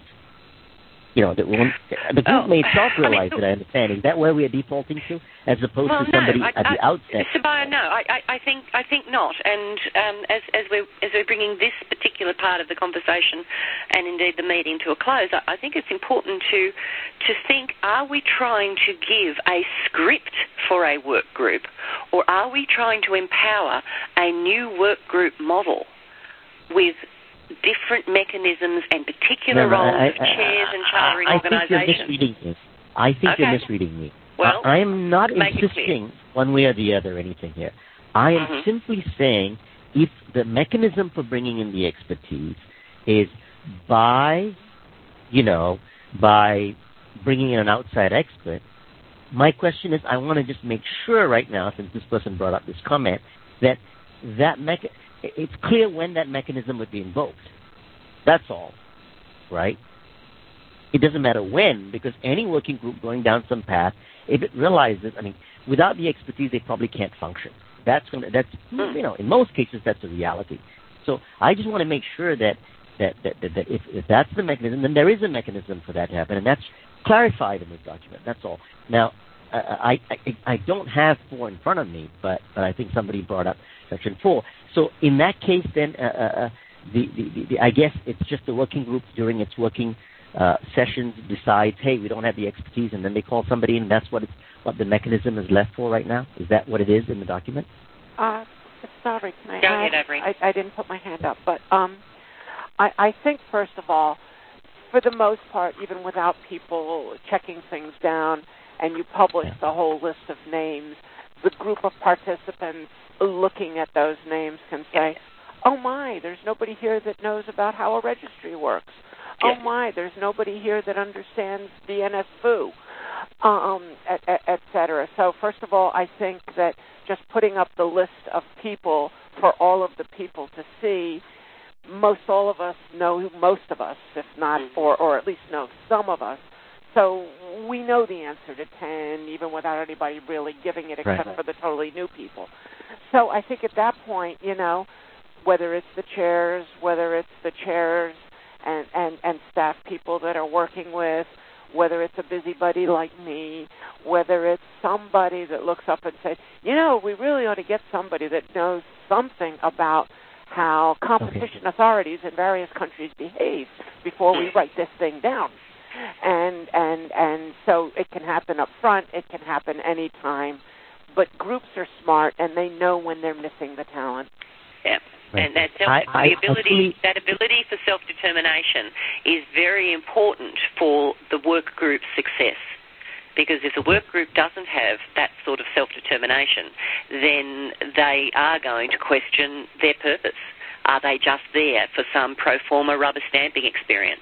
You know, the, when, the group oh, may itself realize I mean, it, I understand. Is that where we are defaulting to, as opposed well, to somebody no, I, at the I, outset? Sabaya, no, I, I, I think I think not. And um, as, as we're as we're bringing this particular part of the conversation, and indeed the meeting, to a close, I, I think it's important to to think: are we trying to give a script for a work group, or are we trying to empower a new work group model with different mechanisms and particular no, no, roles I, of chairs and chartering I, I organisations? think you're misreading me. I think okay. you're misreading me. Well, I am not make insisting one way or the other or anything here. I am mm-hmm. simply saying if the mechanism for bringing in the expertise is by, you know, by bringing in an outside expert, my question is I want to just make sure right now, since this person brought up this comment, that that mecha- it's clear when that mechanism would be invoked. That's all, right? It doesn't matter when, because any working group going down some path, if it realizes, I mean, without the expertise, they probably can't function. That's gonna, that's you know, in most cases, that's a reality. So I just want to make sure that that that, that, that if, if that's the mechanism, then there is a mechanism for that to happen, and that's clarified in this document. That's all. Now, I I, I don't have four in front of me, but but I think somebody brought up Section four. So in that case, then uh, uh, the, the, the I guess it's just the working group during its working uh, sessions decides, hey, we don't have the expertise, and then they call somebody in, and that's what it's, what the mechanism is left for right now? Is that what it is in the document? Uh, sorry, can I Go add? ahead, Avery. I, I didn't put my hand up, but um, I, I think, first of all, for the most part, even without people checking things down, and you publish yeah. the whole list of names, the group of participants looking at those names can say, oh my, there's nobody here that knows about how a registry works. Oh my, there's nobody here that understands D N S F O O, um, et, et, et cetera. So first of all, I think that just putting up the list of people for all of the people to see, most all of us know most of us, if not, or, or at least know some of us. So we know the answer to ten, even without anybody really giving it, except right. for the totally new people. So I think at that point, you know, whether it's the chairs, whether it's the chairs and, and, and staff people that are working with, whether it's a busybody like me, whether it's somebody that looks up and says, you know, we really ought to get somebody that knows something about how competition okay. authorities in various countries behave before we write this thing down. And and and so it can happen up front, it can happen anytime, but groups are smart and they know when they're missing the talent. Yeah. Right. And that, self, I, I, the ability, actually, that ability for self-determination is very important for the work group's success. Because if the work group doesn't have that sort of self-determination, then they are going to question their purpose. Are they just there for some pro forma rubber stamping experience?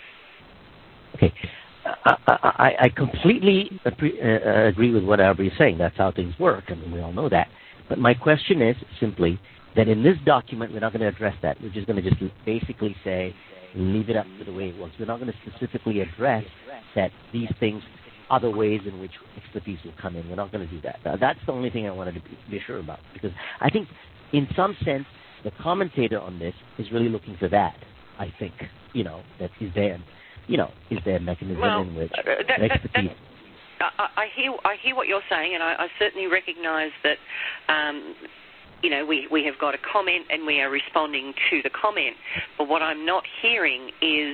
Okay. I, I, I completely agree, uh, agree with what Avery is saying. That's how things work. I mean, we all know that. But my question is simply that in this document, we're not going to address that. We're just going to just basically say, leave it up to the way it was. We're not going to specifically address that these things, other ways in which expertise will come in. We're not going to do that. Now, that's the only thing I wanted to be, be sure about. Because I think, in some sense, the commentator on this is really looking for that, I think, you know, that is there. You know, is there a mechanism well, in which uh, that, expertise... That, that, I, I hear I hear what you're saying, and I, I certainly recognise that, um, you know, we, we have got a comment and we are responding to the comment. But what I'm not hearing is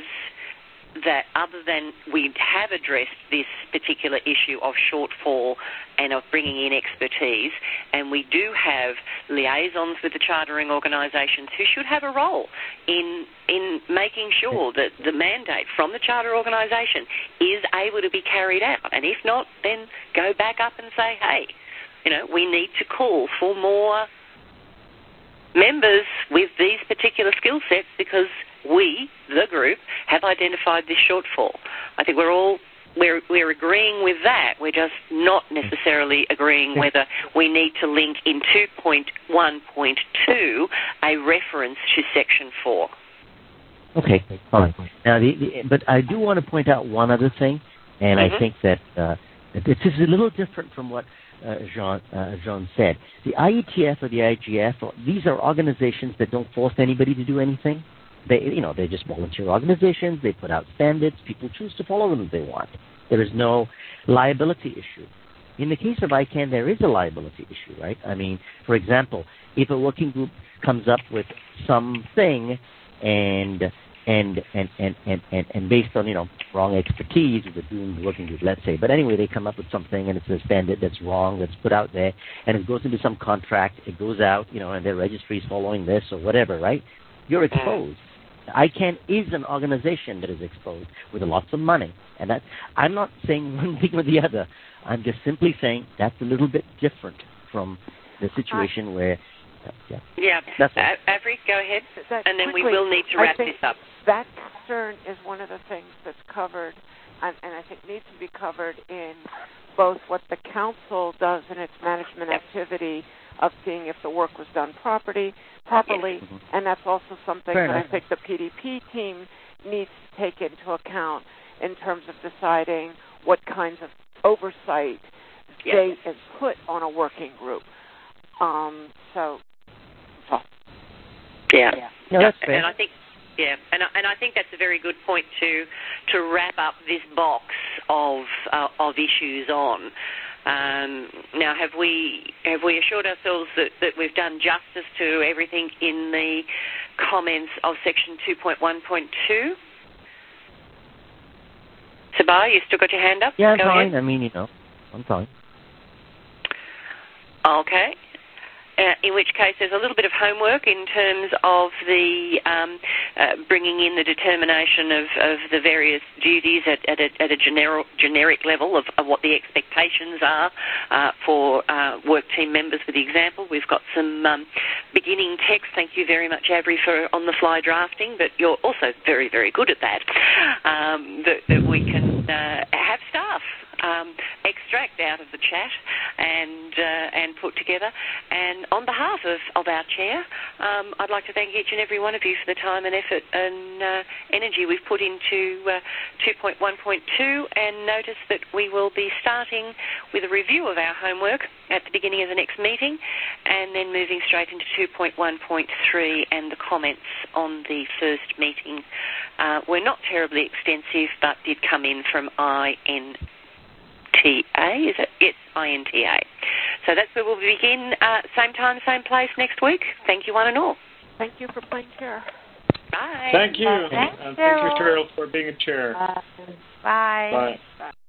that other than we have addressed this particular issue of shortfall and of bringing in expertise, and we do have liaisons with the chartering organisations who should have a role in in making sure that the mandate from the charter organisation is able to be carried out. And if not, then go back up and say, hey, you know, we need to call for more members with these particular skill sets because we, the group, have identified this shortfall. I think we're all we're we're agreeing with that. We're just not necessarily agreeing whether we need to link in two point one point two a reference to Section four. Okay, all right. Now, the, the, but I do want to point out one other thing, and mm-hmm. I think that uh, this is a little different from what uh, Jean uh, Jean said. The I E T F or the I G F, these are organizations that don't force anybody to do anything. They, you know, they're just volunteer organizations. They put out standards. People choose to follow them if they want. There is no liability issue. In the case of I CANN, there is a liability issue, right? I mean, for example, if a working group comes up with something and and and and and, and, and based on, you know, wrong expertise of the doomed working group, let's say. But anyway, they come up with something and it's a standard that's wrong, that's put out there, and it goes into some contract. It goes out, you know, and their registry is following this or whatever, right? You're exposed. I CANN is an organization that is exposed with lots of money. And that, I'm not saying one thing or the other. I'm just simply saying that's a little bit different from the situation uh, where... Uh, yeah, yeah. That's uh, Avery, go ahead. That and then quickly, we will need to wrap this up. That concern is one of the things that's covered, and, and I think needs to be covered in both what the council does in its management yep. activity of seeing if the work was done properly, properly, yes. and that's also something Fair that enough. I think the P D P team needs to take into account in terms of deciding what kinds of oversight yes. they put on a working group. Um, so, so. Yeah, yeah. No, that's fair. And I think, yeah, and I, and I think that's a very good point to to wrap up this box of uh, of issues on. Um, now, have we have we assured ourselves that, that we've done justice to everything in the comments of Section two point one point two? Sabah, you still got your hand up? Yeah, I'm Go fine. ahead. I mean, you know, I'm fine. Okay. Uh, in which case there's a little bit of homework in terms of the um, uh, bringing in the determination of, of the various duties at, at a, at a generic, generic level of, of what the expectations are uh, for uh, work team members with the example. We've got some um, beginning text. Thank you very much, Avery, for on-the-fly drafting, but you're also very, very good at that, um, that, that we can uh, have staff Um, extract out of the chat and uh, and put together. And on behalf of, of our chair, um, I'd like to thank each and every one of you for the time and effort and uh, energy we've put into uh, two point one point two, and notice that we will be starting with a review of our homework at the beginning of the next meeting, and then moving straight into two point one point three and the comments on the first meeting. Uh, were not terribly extensive, but did come in from I N T A, is it? Yes, I N T A. So that's where we'll begin, uh, same time, same place next week. Thank you, one and all. Thank you for playing chair. Bye. Thank you. Bye. And thank you, Cheryl, for being a chair. Uh, bye. Bye. Bye.